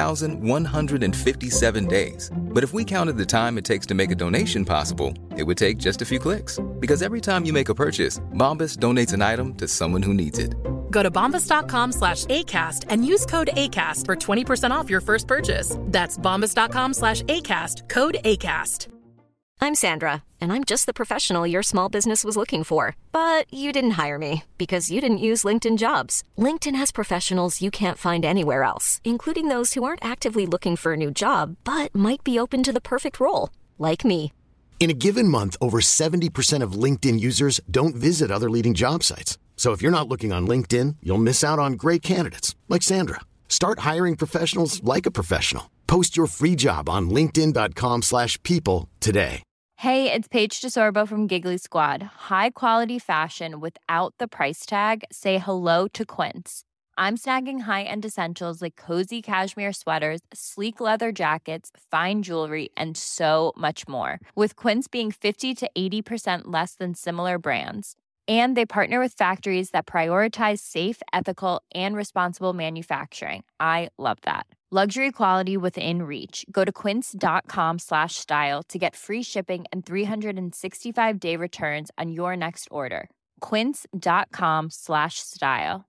1,157 days. But if we counted the time it takes to make a donation possible, it would take just a few clicks. Because every time you make a purchase, Bombas donates an item to someone who needs it.
Go to bombas.com/ACAST and use code ACAST for 20% off your first purchase. That's bombas.com/ACAST, code ACAST.
I'm Sandra, and I'm just the professional your small business was looking for. But you didn't hire me because you didn't use LinkedIn Jobs. LinkedIn has professionals you can't find anywhere else, including those who aren't actively looking for a new job, but might be open to the perfect role, like me.
In a given month, over 70% of LinkedIn users don't visit other leading job sites. So if you're not looking on LinkedIn, you'll miss out on great candidates, like Sandra. Start hiring professionals like a professional. Post your free job on linkedin.com/people today.
Hey, it's Paige DeSorbo from Giggly Squad. High quality fashion without the price tag. Say hello to Quince. I'm snagging high-end essentials like cozy cashmere sweaters, sleek leather jackets, fine jewelry, and so much more. With Quince being 50 to 80% less than similar brands. And they partner with factories that prioritize safe, ethical, and responsible manufacturing. I love that. Luxury quality within reach. Go to quince.com/style to get free shipping and 365-day returns on your next order. Quince.com/style.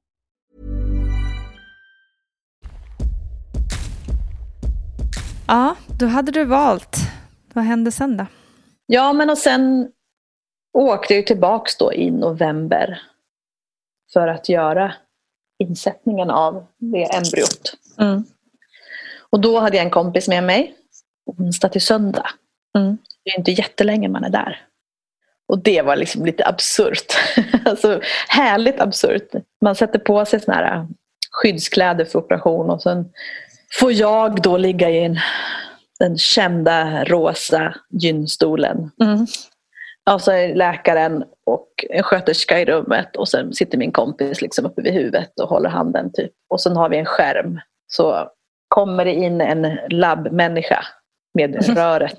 Ja, då hade du valt. Vad hände sen då?
Ja, men och sen åkte jag tillbaks då i november för att göra insättningen av det embryot. Och då hade jag en kompis med mig onsdag till söndag. Det är inte jättelänge man är där. Och det var liksom lite absurt. Alltså härligt absurt. Man sätter på sig såna här skyddskläder för operation och sen får jag då ligga i den kända rosa gynstolen. Och så är läkaren och en sköterska i rummet och sen sitter min kompis liksom uppe vid huvudet och håller handen typ. Och sen har vi en skärm. Så kommer det in en labbmänniska med röret.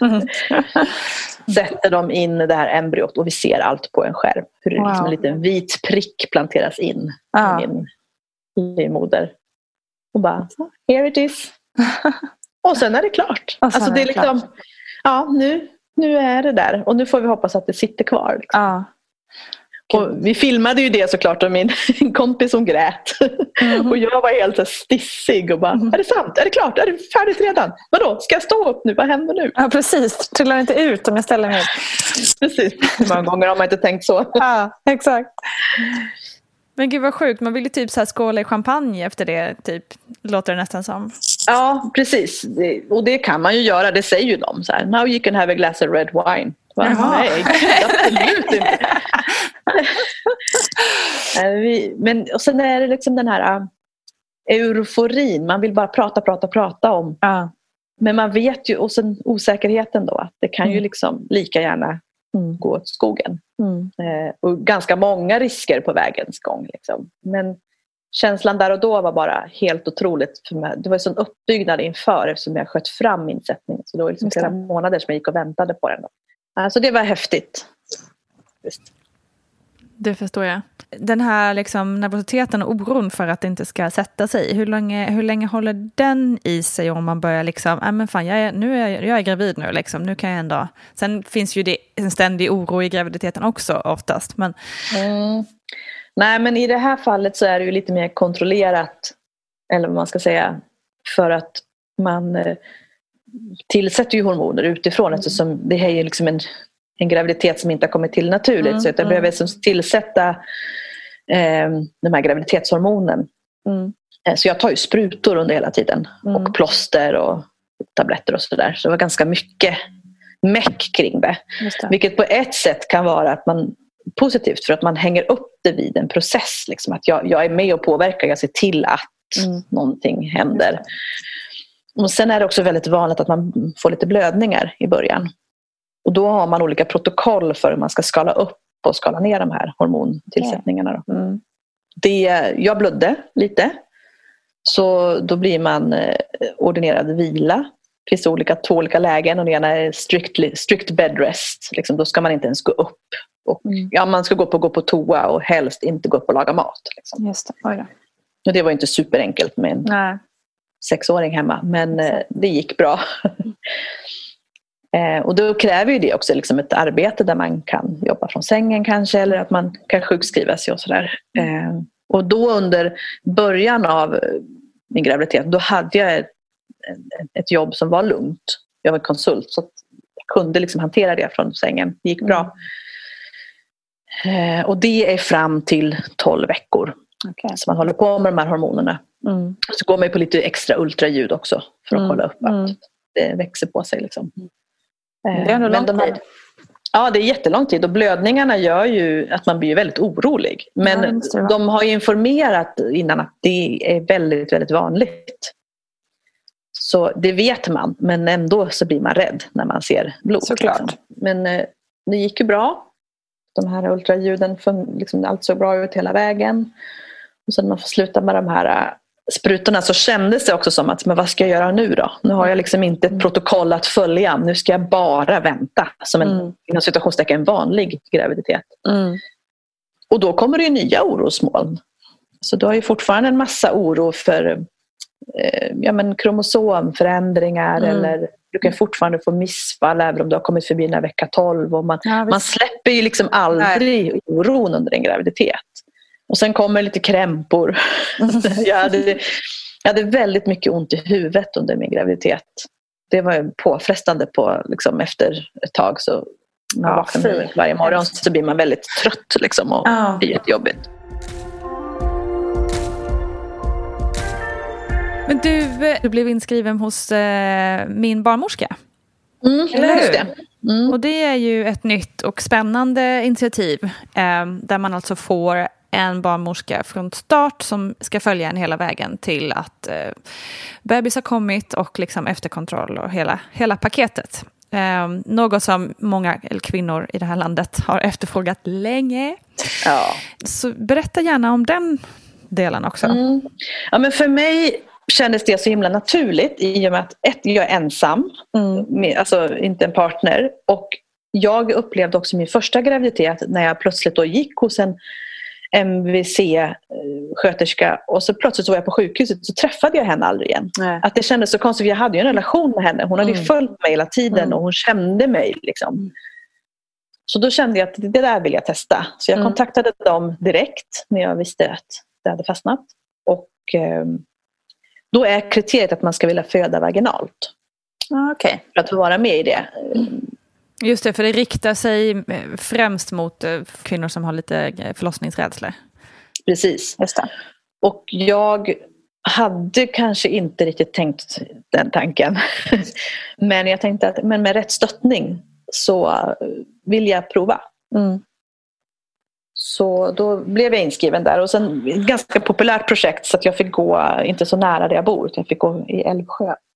Sätter de in det här embryot och vi ser allt på en skärm. Hur det liksom en liten vit prick planteras in i min livmoder. Och bara, here it is. Och sen är det klart. Alltså det är liksom, ja nu är det där. Och nu får vi hoppas att det sitter kvar. Liksom.
Ja.
Och vi filmade ju det såklart av min kompis som grät. Och jag var helt så stissig och bara, är det sant? Är det klart? Är det färdigt redan? Vadå? Ska jag stå upp nu? Vad händer nu?
Ja, precis. Trillar inte ut om jag ställer mig upp.
Precis. Många gånger har man inte tänkt så.
Ja, exakt.
Men gud vad sjukt, man vill ju typ så här skåla i champagne efter det, typ, låter det nästan som.
Ja, precis. Och det kan man ju göra, det säger ju de så här. Now you can have a glass of red wine. Nej, absolut inte. Men och sen är det liksom den här euforin, man vill bara prata om Men man vet ju, och sen osäkerheten då, att det kan ju liksom lika gärna gå åt skogen. Och ganska många risker på vägens gång. Liksom. Men känslan där och då var bara helt otroligt för mig. Det var en sån uppbyggnad inför, eftersom jag sköt fram min sättning. Så det var liksom flera månader som jag gick och väntade på den. Så det var häftigt. Visst.
Det förstår jag. Den här liksom nervositeten och oron för att det inte ska sätta sig. Hur länge håller den i sig om man börjar liksom, men fan, jag är gravid nu liksom, nu kan jag ändå. Sen finns ju det en ständig oro i graviditeten också oftast. Men...
Nej, men i det här fallet så är det ju lite mer kontrollerat, eller vad man ska säga, för att man tillsätter ju hormoner utifrån, eftersom det är ju liksom en graviditet som inte har kommit till naturligt. Så jag behöver som tillsätta de här graviditetshormonen. Så jag tar ju sprutor under hela tiden. Och plåster och tabletter och sådär. Så det var ganska mycket meck kring det. Vilket på ett sätt kan vara att man positivt, för att man hänger upp det vid en process. Liksom, att jag är med och påverkar, jag ser till att någonting händer. Och sen är det också väldigt vanligt att man får lite blödningar i början. Och då har man olika protokoll för hur man ska skala upp och skala ner de här hormontillsättningarna. Jag blödde lite. Så då blir man ordinerad vila. Det finns två olika lägen, och det ena är strict bed rest. Liksom, då ska man inte ens gå upp. Och, man ska gå på toa och helst inte gå upp och laga mat. Liksom.
Just det. Oj då.
Och det var inte superenkelt med en 6-åring hemma. Men det gick bra. Och då kräver ju det också liksom ett arbete där man kan jobba från sängen kanske, eller att man kan sjukskriva sig och sådär. Och då under början av min graviditet, då hade jag ett jobb som var lugnt. Jag var konsult, så jag kunde liksom hantera det från sängen. Det gick bra. Och det är fram till 12 veckor. Så man håller på med de här hormonerna. Så går man på lite extra ultraljud också för att kolla upp att det växer på sig liksom.
Det är nog lång tid.
Ja, det är jättelång tid, och blödningarna gör ju att man blir väldigt orolig. Men de har ju informerat innan att det är väldigt, väldigt vanligt. Så det vet man, men ändå så blir man rädd när man ser blod.
Såklart.
Liksom. Men det gick ju bra. De här ultraljuden, liksom, allt såg bra ut hela vägen. Och sen när man får sluta med de här sprutorna, så kändes det också som att, men vad ska jag göra nu då? Nu har jag liksom inte ett protokoll att följa. Nu ska jag bara vänta som inom situationstecken en vanlig graviditet. Och då kommer det ju nya orosmoln. Så du har ju fortfarande en massa oro för kromosomförändringar, eller du kan fortfarande få missfall även om du har kommit förbi den här vecka 12. Och man släpper ju liksom aldrig oron under en graviditet. Och sen kommer lite krämpor. Jag hade väldigt mycket ont i huvudet under min graviditet. Det var påfrestande på, liksom, efter ett tag. Så man vaknar varje morgon, så blir man väldigt trött liksom, och det blir jättejobbigt.
Men du blev inskriven hos min barnmorska.
Just det.
Och det är ju ett nytt och spännande initiativ där man alltså får en barnmorska från start som ska följa en hela vägen till att bebis har kommit, och liksom efterkontroll och hela paketet. Något som många kvinnor i det här landet har efterfrågat länge.
Ja.
Så berätta gärna om den delen också.
Ja, men för mig kändes det så himla naturligt i och med att jag är ensam, alltså inte en partner, och jag upplevde också min första graviditet när jag plötsligt då gick hos en MVC-sköterska, och så plötsligt så var jag på sjukhuset, så träffade jag henne aldrig igen. Att det kändes så konstigt, jag hade ju en relation med henne, hon hade ju följt mig hela tiden och hon kände mig liksom. Så då kände jag att det där vill jag testa, så jag kontaktade dem direkt när jag visste att det hade fastnat, och då är kriteriet att man ska vilja föda vaginalt. För att få vara med i det.
Just det, för det riktar sig främst mot kvinnor som har lite förlossningsrädsla.
Precis. Just det. Och jag hade kanske inte riktigt tänkt den tanken. Men jag tänkte att med rätt stöttning så vill jag prova. Så då blev jag inskriven där. Och sen ett ganska populärt projekt, så att jag fick gå inte så nära där jag bor. Jag fick gå i Älvsjö.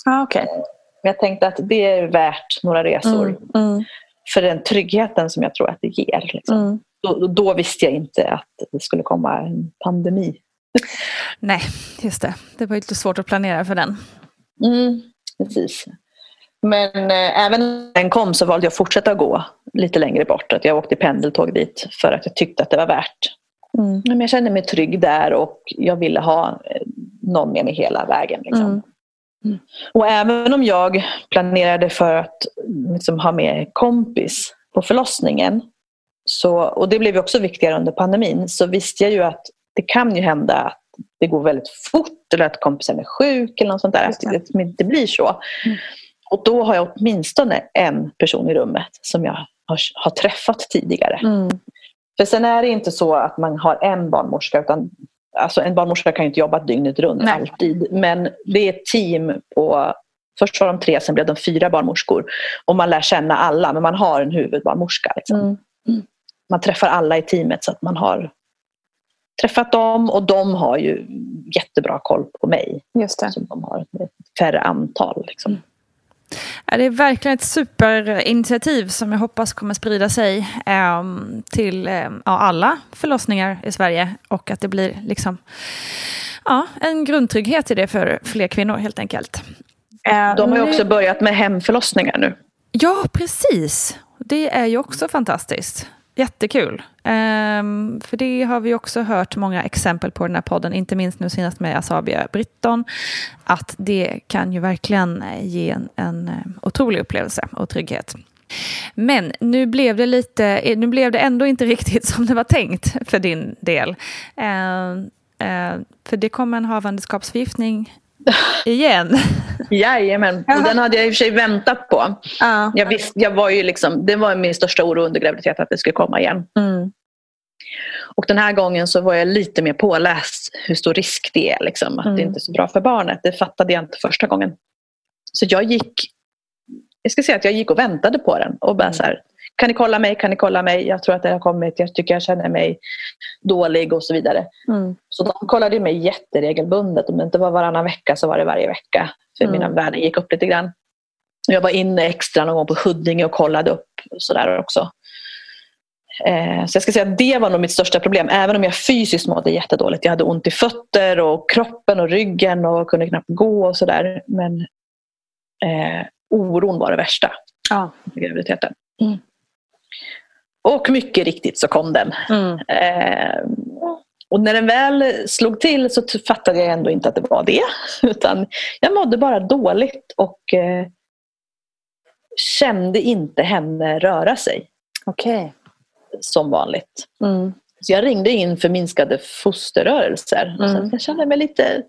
Okay. Men jag tänkte att det är värt några resor. För den tryggheten som jag tror att det ger. Liksom. Då visste jag inte att det skulle komma en pandemi.
Nej, just det. Det var lite svårt att planera för den.
Precis. Men även när den kom så valde jag att fortsätta gå lite längre bort. Att jag åkte pendeltåg dit för att jag tyckte att det var värt. Men jag kände mig trygg där och jag ville ha någon med mig hela vägen. Liksom. Och även om jag planerade för att liksom, ha med kompis på förlossningen och det blev också viktigare under pandemin, så visste jag ju att det kan ju hända att det går väldigt fort eller att kompisen är sjuk eller något sånt där, att det inte blir så. Och då har jag åtminstone en person i rummet som jag har träffat tidigare. För sen är det inte så att man har en barnmorska, utan alltså en barnmorska kan ju inte jobba dygnet runt alltid. Men det är ett team på, först var de 3, sen blev de 4 barnmorskor. Och man lär känna alla, men man har en huvudbarnmorska. Liksom. Man träffar alla i teamet så att man har träffat dem. Och de har ju jättebra koll på mig. Just det. Så de har ett färre antal liksom.
Ja, det är verkligen ett superinitiativ som jag hoppas kommer sprida sig till alla förlossningar i Sverige, och att det blir liksom, en grundtrygghet i det för fler kvinnor helt enkelt.
De har ju också börjat med hemförlossningar nu.
Ja, precis. Det är ju också fantastiskt. Jättekul. För det har vi också hört många exempel på i den här podden, inte minst nu senast med Asabia Britton, att det kan ju verkligen ge en otrolig upplevelse och trygghet. Men nu blev det ändå inte riktigt som det var tänkt för din del. För det kom en havandeskapsförgiftning igen.
Jajamän, och den hade jag i och för sig väntat på. Jag var ju liksom, det var min största oro under graviditeten att det skulle komma igen. Och den här gången så var jag lite mer påläst hur stor risk det är liksom, att det inte är så bra för barnet. Det fattade jag inte första gången. Så jag gick och väntade på den och bara så här, kan ni kolla mig, jag tror att det har kommit, jag tycker jag känner mig dålig och så vidare. Så de kollade mig jätteregelbundet, om det inte var varannan vecka så var det varje vecka, för mina värden gick upp lite grann. Jag var inne extra någon gång på Huddinge och kollade upp och sådär också. Så jag ska säga att det var nog mitt största problem, även om jag fysiskt mådde jättedåligt. Jag hade ont i fötter och kroppen och ryggen och kunde knappt gå och sådär, men oron var det värsta i graviditeten. Och mycket riktigt så kom den. Och när den väl slog till så fattade jag ändå inte att det var det, utan jag mådde bara dåligt och kände inte henne röra sig. Som vanligt. Så jag ringde in för minskade fosterrörelser. Så jag kände mig lite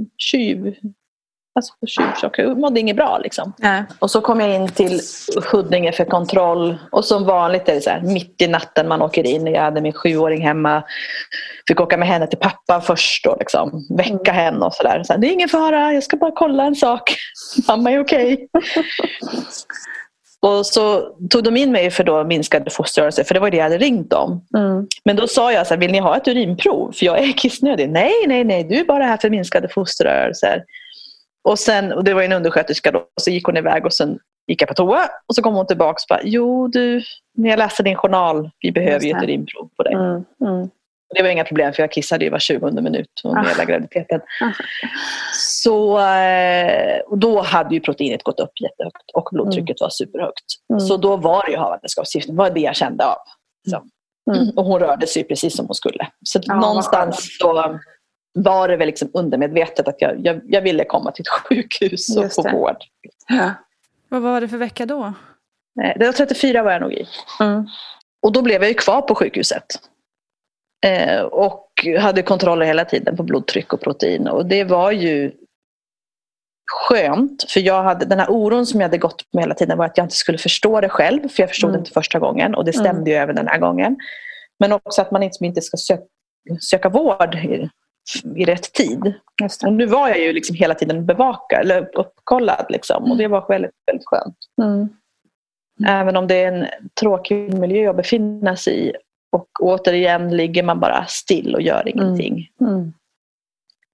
tjuvtjock. Jag mådde inget bra liksom. Och så kom jag in till Huddinge för kontroll. Och som vanligt är det så här, mitt i natten man åker in. Jag hade min 7-åring hemma. Fick åka med henne till pappa först då liksom. Väcka henne och sådär. Så det är ingen fara, jag ska bara kolla en sak. Mamma är okej. Och så tog de in mig för då minskade fosterrörelser, för det var det jag hade ringt om. Men då sa jag så här, vill ni ha ett urinprov? För jag är kissnödig. Nej, du är bara här för minskade fosterrörelser. Och det var en undersköterska då, så gick hon iväg och sen gick jag på toa och så kom hon tillbaka och bara, jo du, när jag läste din journal, vi behöver ju ett urinprov på dig. Det var inga problem, för jag kissade ju var 20 minut under hela graviditeten. Så och då hade ju proteinet gått upp jättehögt och blodtrycket var superhögt. Så då var det ju havandeskapsförgiftning, var det jag kände av. Och hon rörde sig precis som hon skulle. Så någonstans så var det väl liksom undermedvetet att jag ville komma till ett sjukhus och få vård.
Vad var det för vecka då?
Det var 34 var jag nog i. Och då blev jag ju kvar på sjukhuset. Och hade kontroller hela tiden på blodtryck och protein. Och det var ju skönt. För jag hade, den här oron som jag hade gått med hela tiden var att jag inte skulle förstå det själv. För jag förstod det inte första gången. Och det stämde ju även den här gången. Men också att man inte ska söka vård i rätt tid. Och nu var jag ju liksom hela tiden bevakad eller uppkollad liksom. Och det var väldigt, väldigt skönt. Även om det är en tråkig miljö att befinna sig i. Och återigen ligger man bara still och gör ingenting.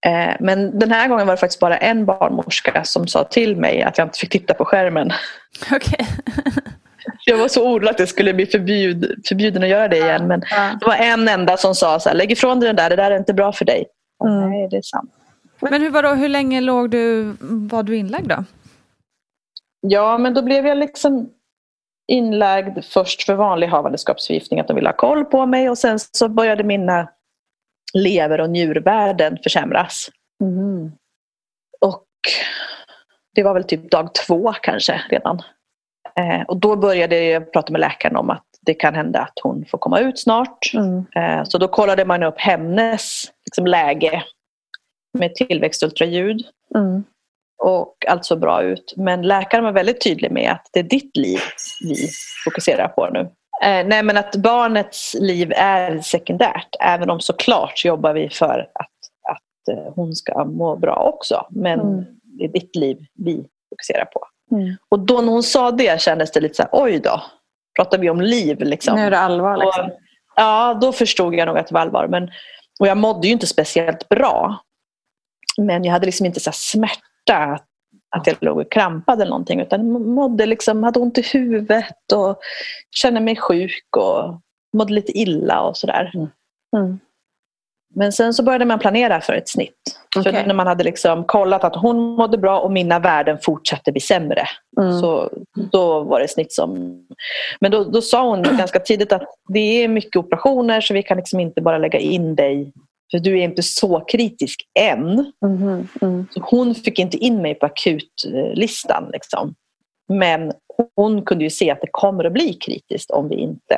Men den här gången var det faktiskt bara en barnmorska som sa till mig att jag inte fick titta på skärmen.
Okej.
Jag var så orolig att det skulle bli förbjuden att göra det igen. Men det var en enda som sa så här, lägg ifrån dig det där är inte bra för dig. Nej, det är sant.
Men hur länge var du inlagd då?
Ja, men då blev jag liksom inlagd först för vanlig havandeskapsförgiftning, att de ville ha koll på mig, och sen så började mina lever- och njurvärden försämras. Och det var väl typ dag 2 kanske redan. Och då började jag prata med läkaren om att det kan hända att hon får komma ut snart. Så då kollade man upp hennes liksom, läge med tillväxtultraljud. Och allt så bra ut. Men läkaren var väldigt tydlig med att det är ditt liv vi fokuserar på nu. Nej, men att barnets liv är sekundärt. Även om såklart jobbar vi för att hon ska må bra också. Men det är ditt liv vi fokuserar på. Och då när hon sa det kändes det lite så här, oj då. Pratar vi om liv liksom.
Nu är det allvar liksom.
Ja, då förstod jag nog att det var allvar. Och jag mådde ju inte speciellt bra. Men jag hade liksom inte så här smärta att jag låg och krampade eller någonting, utan mådde liksom, hade ont i huvudet och kände mig sjuk och mådde lite illa och sådär. Men sen så började man planera för ett snitt. För när man hade liksom kollat att hon mådde bra och mina värden fortsatte bli sämre. Så då var det snitt som... Men då sa hon ganska tidigt att det är mycket operationer, så vi kan liksom inte bara lägga in dig, för du är inte så kritisk än. Så hon fick inte in mig på akutlistan liksom. Men hon kunde ju se att det kommer att bli kritiskt om vi inte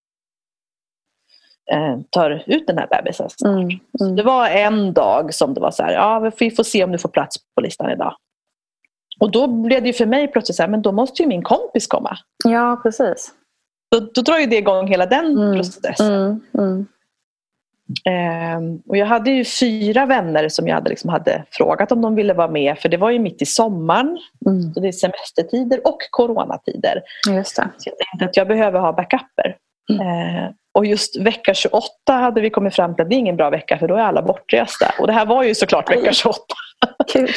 tar ut den här bebisen snart. Så det var en dag som det var så här, ja, vi får se om du får plats på listan idag. Och då blev det ju för mig plötsligt så här, men då måste ju min kompis komma.
Ja, precis.
Då drar ju det igång hela den processen. Och jag hade ju 4 vänner som jag hade frågat om de ville vara med, för det var ju mitt i sommaren, så det är semestertider och coronatider.
Just det.
Så jag tänkte att jag behöver ha backuper. Och just vecka 28 hade vi kommit fram till att det är ingen bra vecka, för då är alla bortresta. Och det här var ju såklart vecka 28.
Kul.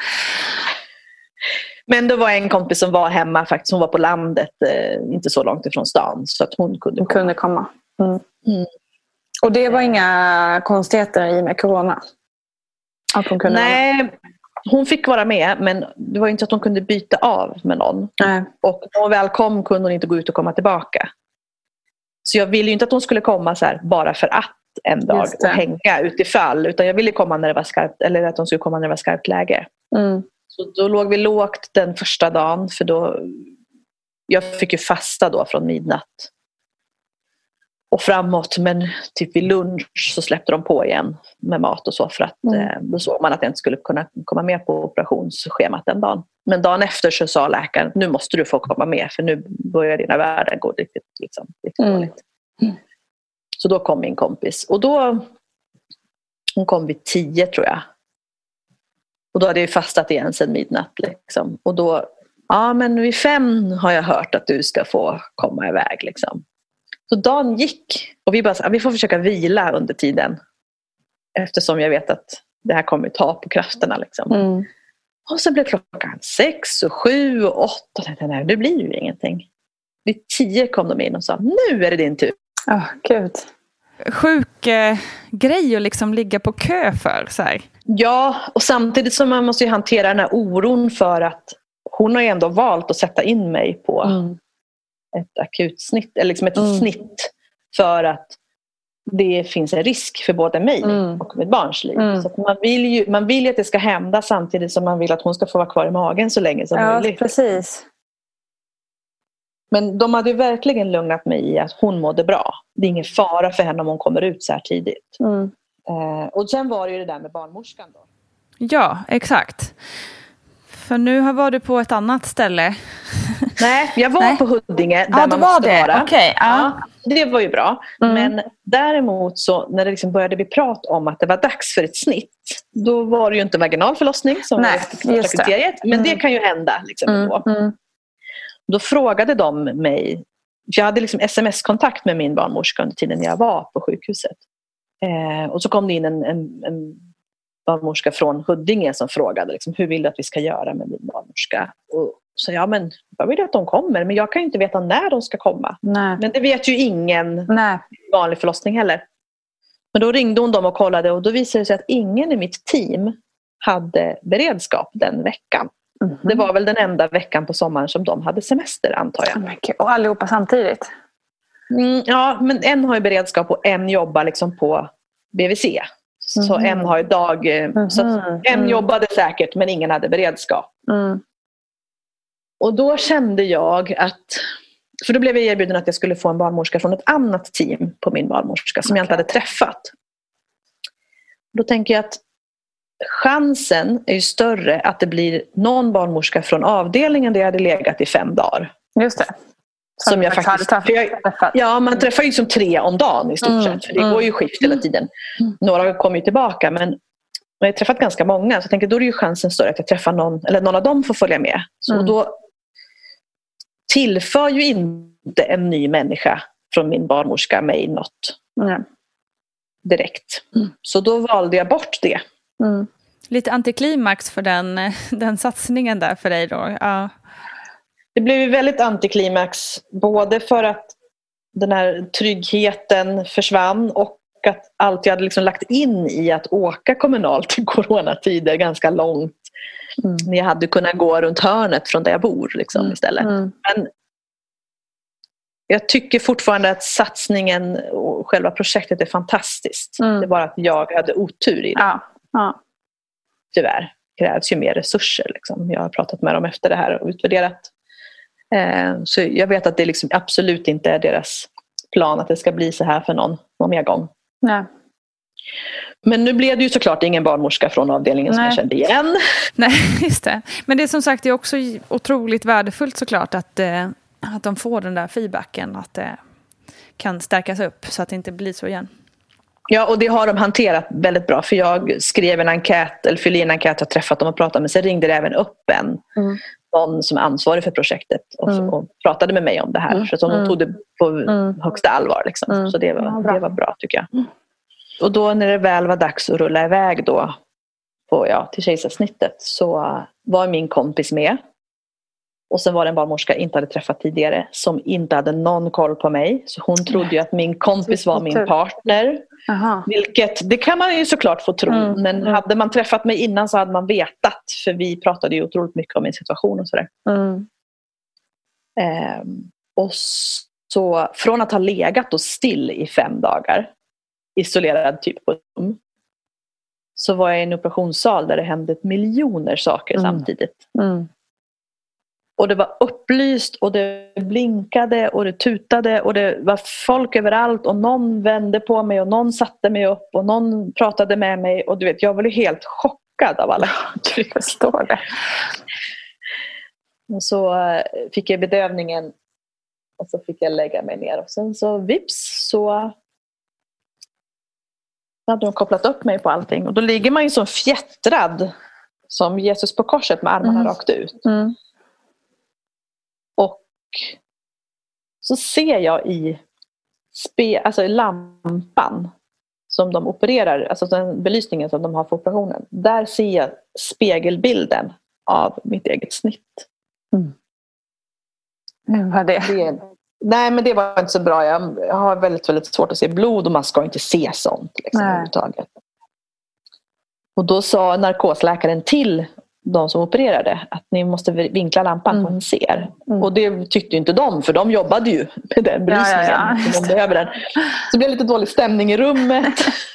Men det var en kompis som var hemma faktiskt, hon var på landet, inte så långt ifrån stan, så att hon kunde komma.
Och det var inga konstigheter i med corona? Att hon kunde
hon fick vara med, men det var inte så att hon kunde byta av med någon. Och när hon väl kom kunde hon inte gå ut och komma tillbaka. Så jag ville ju inte att hon skulle komma så här bara för att en dag och hänga utifall, utan jag ville komma när det var skarpt, eller att hon skulle komma när det var skarpt läge. Så då låg vi lågt den första dagen, för då jag fick ju fasta då från midnatt och framåt, men typ vid lunch så släppte de på igen med mat och så, för att då såg man att jag inte skulle kunna komma med på operationsschemat den dagen. Men dagen efter så sa läkaren, nu måste du få komma med, för nu börjar dina värden gå riktigt dåligt. Så då kom min kompis, och då hon kom vid 10 tror jag. Och då hade jag fastat igen sedan midnatt liksom. Och då, men vid 5 har jag hört att du ska få komma iväg liksom. Så dagen gick, och vi bara, vi får försöka vila under tiden, eftersom jag vet att det här kommer ta på krafterna liksom. Och så blev klockan 6 och 7 och 8, nej, det blir ju ingenting. Vid 10 kom de in och sa, nu är det din tur.
Gud.
Sjuk grej att liksom ligga på kö för så här.
Ja, och samtidigt som man måste ju hantera den här oron, för att hon har ju ändå valt att sätta in mig på ett akutsnitt, eller liksom ett snitt, för att det finns en risk för både mig och mitt barns liv. Så att man vill ju att det ska hända, samtidigt som man vill att hon ska få vara kvar i magen så länge som möjligt.
Precis.
Men de hade ju verkligen lugnat mig i att hon mådde bra. Det är ingen fara för henne om hon kommer ut så här tidigt. Och sen var det ju det där med barnmorskan då.
Ja, exakt. För nu var du på ett annat ställe.
Nej, jag var på Huddinge där man måste vara.
Okay.
Ja, det var ju bra. Men däremot så när det liksom började bli prat om att det var dags för ett snitt, då var det ju inte vaginal förlossning som var kriteriet. Men det kan ju hända liksom då. Då frågade de mig, jag hade liksom sms-kontakt med min barnmorska under tiden jag var på sjukhuset. Och så kom det in en barnmorska från Huddinge som frågade liksom, hur vill du att vi ska göra med din barnmorska? Och så ja, men jag vill att de kommer, men jag kan ju inte veta när de ska komma.
Nej.
Men det vet ju ingen
Nej.
vanlig förlossning heller. Men då ringde hon dem och kollade och då visade det sig att ingen i mitt team hade beredskap den veckan. Mm-hmm. Det var väl den enda veckan på sommaren som de hade semester, antar jag.
Och allihopa samtidigt?
Ja, men en har ju beredskap och en jobbar liksom på BVC. Så en har ju dag... Så att en jobbade säkert, men ingen hade beredskap. Och då kände jag att... För då blev jag erbjuden att jag skulle få en barnmorska från ett annat team på min barnmorska som jag inte hade träffat. Då tänker jag att chansen är ju större att det blir någon barnmorska från avdelningen där jag hade legat i 5 dagar.
Just det.
Som jag faktiskt... Ja, man träffar ju som 3 om dagen i stort sett. För det går ju skift hela tiden. Några kommer ju tillbaka, men jag har träffat ganska många. Så jag tänker, då är ju chansen större att jag träffar någon, eller någon av dem får följa med. Så då tillför ju inte en ny människa från min barnmorska mig något direkt. Så då valde jag bort det.
Lite antiklimax för den satsningen där för dig då. Ja.
Det blev ju väldigt antiklimax, både för att den här tryggheten försvann och att allt jag hade liksom lagt in i att åka kommunalt i coronatider ganska långt. Jag hade kunnat gå runt hörnet från där jag bor liksom, istället. Men jag tycker fortfarande att satsningen och själva projektet är fantastiskt. Det är bara att jag hade otur i det.
Ja.
Tyvärr krävs ju mer resurser. Liksom. Jag har pratat med dem efter det här och utvärderat. Så jag vet att det liksom absolut inte är deras plan att det ska bli så här för någon mer gång.
Nej.
Men nu blev det ju såklart ingen barnmorska från avdelningen som jag kände igen.
Nej, just det. Men det är som sagt det är också otroligt värdefullt såklart att de får den där feedbacken, att det kan stärkas upp så att det inte blir så igen.
Ja, och det har de hanterat väldigt bra. För jag skrev en enkät, eller fyllde in en enkät, och träffat dem och pratat med. Sen ringde det även upp någon som är ansvarig för projektet och pratade med mig om det här. Så att de tog det på högsta allvar. Liksom. Så det var bra tycker jag. Och då när det väl var dags att rulla iväg då till kejsarsnittet, så var min kompis med. Och sen var det en barnmorska jag inte hade träffat tidigare som inte hade någon koll på mig. Så hon trodde ju att min kompis var min partner. Vilket, det kan man ju såklart få tro. Men hade man träffat mig innan så hade man vetat. För vi pratade ju otroligt mycket om min situation och sådär. Och så från att ha legat och still i 5 dagar, isolerad typ på rum, så var jag i en operationssal där det hände miljoner saker samtidigt. Och det var upplyst och det blinkade och det tutade och det var folk överallt och någon vände på mig och någon satte mig upp och någon pratade med mig och du vet, jag var ju helt chockad av alla.
Jag förstår det.
Och så fick jag bedövningen och så fick jag lägga mig ner och sen så vips så hade de kopplat upp mig på allting och då ligger man ju som fjättrad som Jesus på korset med armarna rakt ut. Och så ser jag i lampan som de opererar, alltså den belysningen som de har för operationen. Där ser jag spegelbilden av mitt eget snitt.
Vad är det?
Nej, men det var inte så bra. Jag har väldigt, väldigt svårt att se blod och man ska inte se sånt liksom, överhuvudtaget. Och då sa narkosläkaren till de som opererade att ni måste vinkla lampan på en ser. Och det tyckte inte de, för de jobbade ju med den belysningen. De behöver den. Så det blev lite dålig stämning i rummet.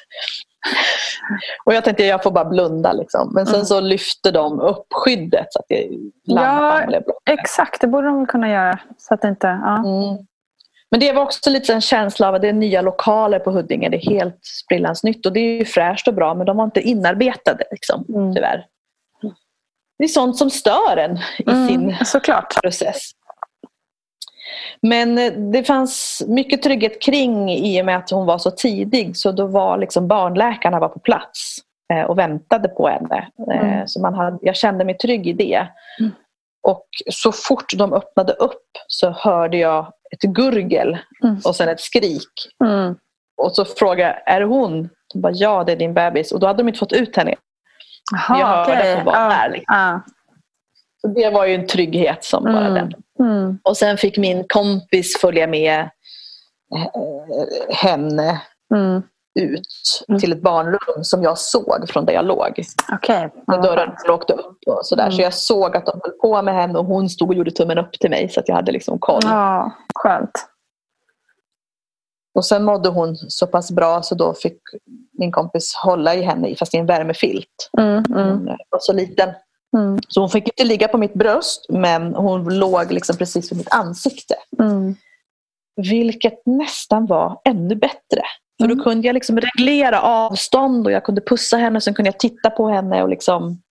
Och jag tänkte jag får bara blunda liksom. Men sen så lyfte de upp skyddet så att lampan blev blockad.
Exakt, det borde de kunna göra så att det inte...
Men det var också lite en känsla av att det är nya lokaler på Huddinge. Det är helt sprillans nytt och det är ju fräscht och bra, men de var inte inarbetade liksom, tyvärr. Det är sånt som stör en i sin process. Men det fanns mycket trygghet kring i och med att hon var så tidig. Så då var liksom barnläkarna var på plats och väntade på henne. Så jag kände mig trygg i det. Och så fort de öppnade upp så hörde jag ett gurgel och sen ett skrik. Och så frågade jag, är det hon? De bara, ja, det är din bebis. Och då hade de inte fått ut henne.
Aha,
jag hörde
okay.
att hon var där. Liksom. Så det var ju en trygghet som bara den. Och sen fick min kompis följa med henne ut till ett barnrum som jag såg från där jag låg.
Okay.
När dörren åkte upp och sådär. Så jag såg att de höll på med henne och hon stod och gjorde tummen upp till mig så att jag hade liksom koll.
Ja, skönt.
Och sen mådde hon så pass bra så då fick min kompis hålla i henne fast i en värmefilt. Hon var så liten. Så hon fick inte ligga på mitt bröst men hon låg liksom precis vid mitt ansikte. Vilket nästan var ännu bättre. För då kunde jag liksom reglera avstånd och jag kunde pussa henne och sen kunde jag titta på henne och liksom...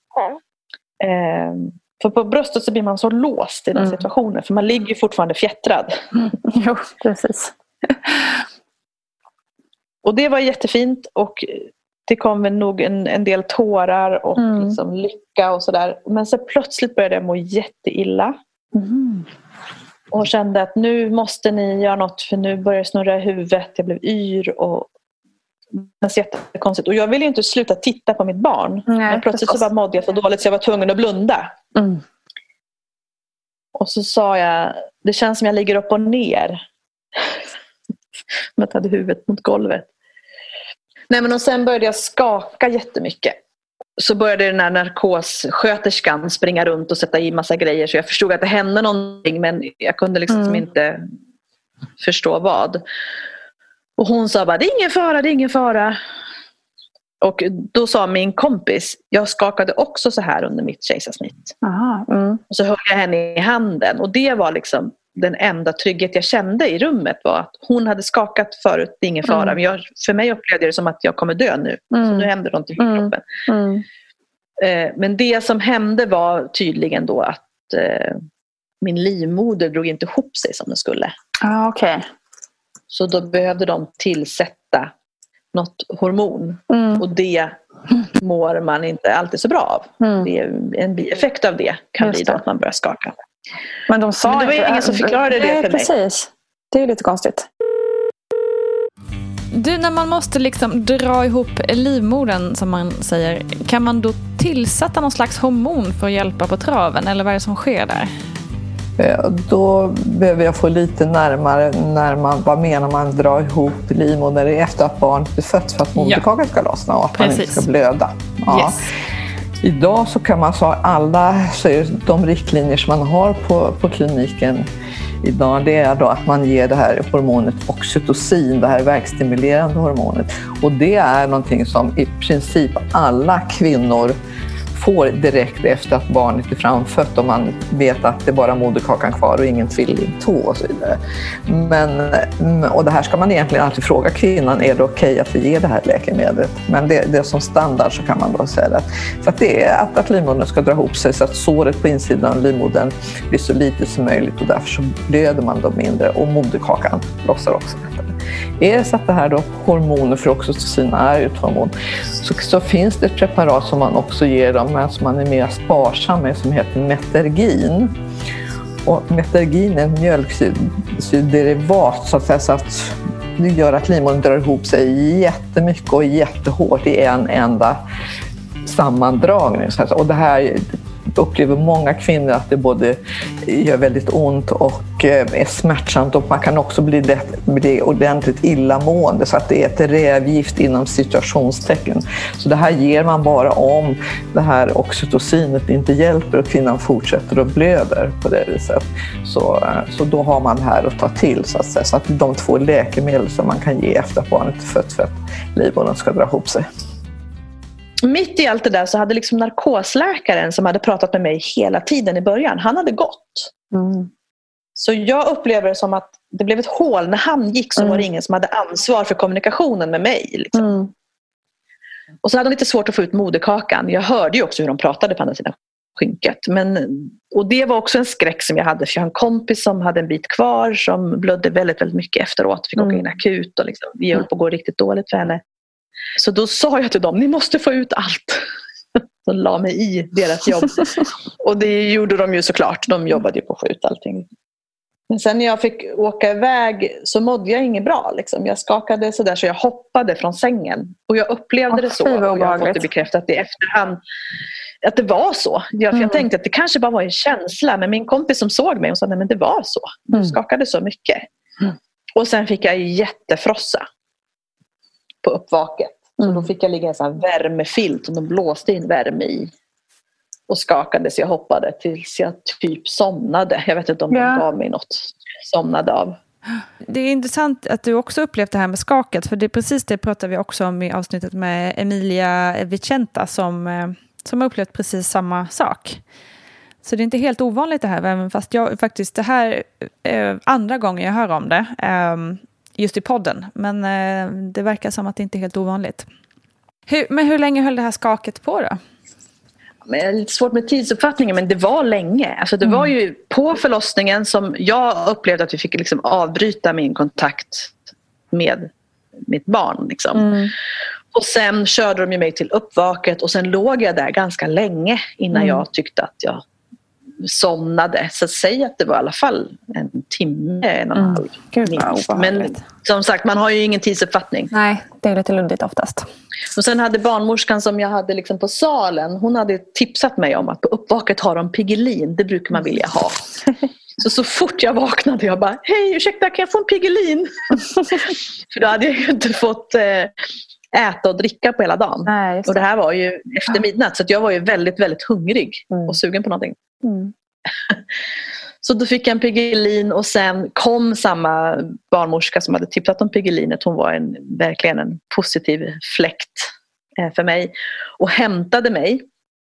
för på bröstet så blir man så låst i den situationen för man ligger ju fortfarande fjättrad.
Jo, precis.
Och det var jättefint och det kom väl nog en del tårar och liksom lycka och sådär. Men så plötsligt började jag må jätteilla. Och kände att nu måste ni göra något för nu börjar jag snurra i huvudet. Jag blev yr och det var jättekonstigt. Och jag ville ju inte sluta titta på mitt barn. Nej, men plötsligt så bara mådde jag så dåligt så jag var tvungen att blunda. Och så sa jag, det känns som jag ligger upp och ner. Jag hade huvudet mot golvet. Nej, men och sen började jag skaka jättemycket. Så började den här narkossköterskan springa runt och sätta i massa grejer. Så jag förstod att det hände någonting. Men jag kunde liksom inte förstå vad. Och hon sa bara, det är ingen fara. Och då sa min kompis, jag skakade också så här under mitt kejsarsnitt. Och så höll jag henne i handen. Och det var liksom den enda trygghet jag kände i rummet var att hon hade skakat förut, det är ingen fara. Men för mig upplevde det som att jag kommer dö nu. Så nu händer någonting i kroppen. Men det som hände var tydligen då att min livmoder drog inte ihop sig som den skulle.
Okay.
Så då behövde de tillsätta något hormon. Och det mår man inte alltid så bra av. Det är en bieffekt av det kan bli då att man börjar skaka.
Men de sa
det var ingen som förklarade det för mig.
Precis. Det är lite konstigt.
Du, när man måste liksom dra ihop livmodern som man säger, kan man då tillsätta någon slags hormon för att hjälpa på traven? Eller vad är det som sker där?
Då behöver jag få lite närmare vad menar man dra ihop livmodern efter att barnet är fött för att moderkakan ska lossna och att man inte ska blöda. Ja. Yes. Idag så kan man så är de riktlinjer som man har på kliniken idag, det är då att man ger det här hormonet oxytocin, det här verkstimulerande hormonet. Och det är någonting som i princip alla kvinnor får direkt efter att barnet är framfött och man vet att det är bara moderkakan kvar och ingen tvillingtå och så vidare. Och det här ska man egentligen alltid fråga kvinnan, är det okej att vi ger det här läkemedlet? Men det är som standard så kan man då säga det. Så att det är att livmodern ska dra ihop sig så att såret på insidan av livmodern blir så lite som möjligt och därför så blöder man då mindre och moderkakan lossar också lättare. Är det så att det här då hormoner för oxytocin är ett hormon så finns det ett preparat som man också ger dem men som man är mer sparsam med som heter Metergin. Och Metergin är en mjölksyrerderivat så att det gör att livmodern drar ihop sig jättemycket och jättehårt i en enda sammandragning. Och det här upplever många kvinnor att det både gör väldigt ont och är smärtsamt och man kan också bli ordentligt illamående så att det är ett rävgift inom situationstecken. Så det här ger man bara om det här oxytocinet inte hjälper och kvinnan fortsätter och blöder på det viset. Så då har man det här att ta till så att säga. Så att de två läkemedel som man kan ge efter att barnet är fött för att livmodern ska dra ihop sig.
Mitt i allt det där så hade liksom narkosläkaren som hade pratat med mig hela tiden i början, han hade gått. Så jag upplever det som att det blev ett hål. När han gick så var det ingen som hade ansvar för kommunikationen med mig. Liksom. Och så hade de lite svårt att få ut moderkakan. Jag hörde ju också hur de pratade på andra sidan skynket. Och det var också en skräck som jag hade. För jag har en kompis som hade en bit kvar som blödde väldigt, väldigt mycket efteråt. Fick åka in akut och liksom, det höll på att gå riktigt dåligt för henne. Så då sa jag till dem, ni måste få ut allt. Så la mig i deras jobb. Och det gjorde de ju såklart. De jobbade ju på att få ut allting. Men sen när jag fick åka iväg så mådde jag inget bra. Liksom. Jag skakade sådär så jag hoppade från sängen. Och jag upplevde det så. Och jag har fått det bekräftat i efterhand att det var så. För jag tänkte att det kanske bara var en känsla. Men min kompis som såg mig och sa nej men det var så. Du skakade så mycket. Och sen fick jag jättefrossa på uppvaket. Så då fick jag ligga i en sån här värmefilt och de blåste in värme i. Och skakade så jag hoppade tills jag typ somnade. Jag vet inte om de gav mig något. Somnade av.
Det är intressant att du också upplevt det här med skaket. För det är precis det pratar vi också om i avsnittet med Emilia Vicenta som har upplevt precis samma sak. Så det är inte helt ovanligt det här. Även fast jag faktiskt det här andra gången jag hör om det. Just i podden. Men det verkar som att det inte är helt ovanligt. Men hur länge höll det här skaket på då?
Det är lite svårt med tidsuppfattningen men det var länge. Alltså det var ju på förlossningen som jag upplevde att vi fick liksom avbryta min kontakt med mitt barn. Liksom. Och sen körde de ju mig till uppvaket och sen låg jag där ganska länge innan jag tyckte att jag somnade. Så säg att det var i alla fall en timme, en och en halv. Men som sagt, man har ju ingen tidsuppfattning.
Nej, det är lite luddigt oftast.
Och sen hade barnmorskan som jag hade liksom på salen, hon hade tipsat mig om att på uppvaket har de Piggelin. Det brukar man vilja ha. Så fort jag vaknade jag bara, hej ursäkta kan jag få en Piggelin? För då hade jag ju inte fått äta och dricka på hela dagen. Nej, och det här var ju efter midnatt så att jag var ju väldigt, väldigt hungrig och sugen på någonting. Så då fick jag en Piggelin och sen kom samma barnmorska som hade tipsat om Piggelinet. Hon var verkligen en positiv fläkt för mig och hämtade mig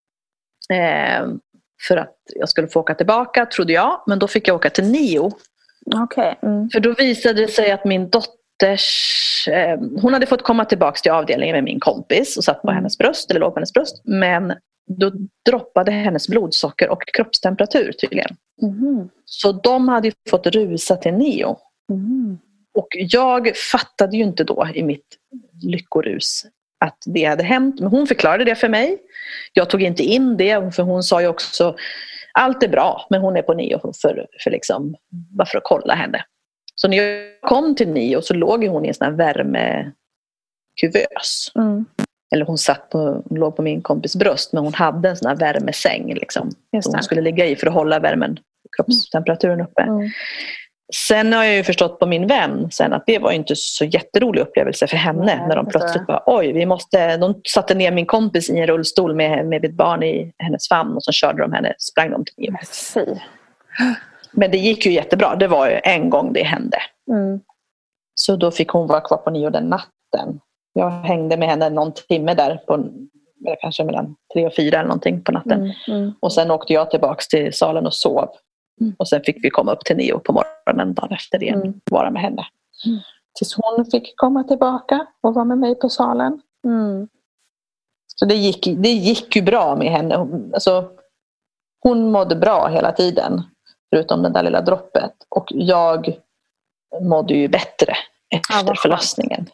för att jag skulle få åka tillbaka trodde jag. Men då fick jag åka till NIO.
Okay.
För då visade det sig att min hon hade fått komma tillbaka till avdelningen med min kompis och satt på hennes bröst eller låg på hennes bröst. Men då droppade hennes blodsocker och kroppstemperatur tydligen. Så de hade fått rusa till NIO. Och jag fattade ju inte då i mitt lyckorus att det hade hänt. Men hon förklarade det för mig. Jag tog inte in det för hon sa ju också allt är bra men hon är på NIO för liksom, bara för att kolla henne. Så när jag kom till NIO så låg hon i en sån här värmekuvös. Eller hon låg på min kompis bröst men hon hade en sån här värmesäng liksom, som hon skulle ligga i för att hålla värmen, kroppstemperaturen uppe. Sen har jag ju förstått på min vän sen att det var inte så jätterolig upplevelse för henne när de plötsligt bara, de satte ner min kompis i en rullstol med mitt barn i hennes famn och så körde de henne, sprang de till NIO. Men det gick ju jättebra, det var ju en gång det hände. Så då fick hon vara kvar på NIO den natten. Jag hängde med henne någon timme där kanske mellan 3 och 4 eller någonting på natten. Och sen åkte jag tillbaka till salen och sov. Och sen fick vi komma upp till NIO på morgonen dagen efter det och vara med henne. Tills hon fick komma tillbaka och vara med mig på salen. Så det gick ju bra med henne. Alltså, hon mådde bra hela tiden. Förutom den där lilla droppet. Och jag mådde ju bättre efter förlossningen.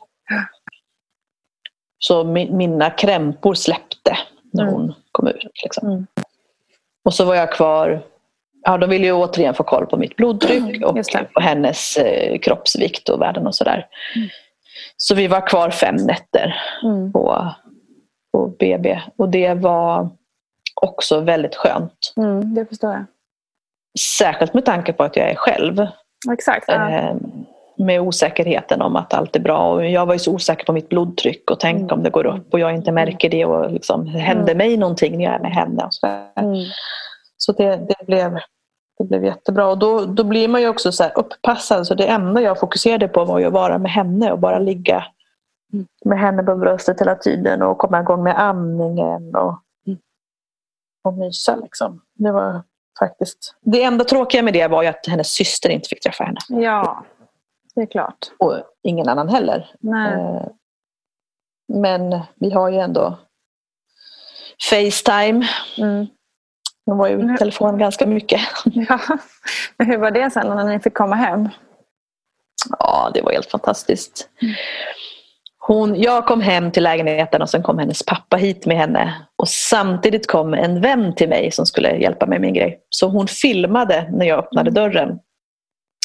Så mina krämpor släppte när hon kom ut. Liksom. Och så var jag kvar. Ja, de ville ju återigen få koll på mitt blodtryck och på hennes kroppsvikt och värden och sådär. Så vi var kvar 5 nätter på BB. Och det var också väldigt skönt.
Det förstår jag.
Särskilt med tanke på att jag är själv.
Exakt.
Med osäkerheten om att allt är bra. Och jag var ju så osäker på mitt blodtryck. Och tänk om det går upp och jag inte märker det. Och liksom, händer mig någonting när jag är med henne. Och så det blev jättebra. Och då blir man ju också så här upppassad. Så det enda jag fokuserade på var ju att vara med henne. Och bara ligga med henne på bröstet hela tiden. Och komma igång med amningen. Och mysa liksom. Det var faktiskt... Det enda tråkiga med det var ju att hennes syster inte fick träffa henne.
Ja, det är klart.
Och ingen annan heller.
Nej.
Men vi har ju ändå FaceTime. De var ju i telefon ganska mycket.
Ja. Men hur var det sen när ni fick komma hem?
Ja, det var helt fantastiskt. Jag kom hem till lägenheten och sen kom hennes pappa hit med henne. Och samtidigt kom en vän till mig som skulle hjälpa mig med en grej. Så hon filmade när jag öppnade dörren.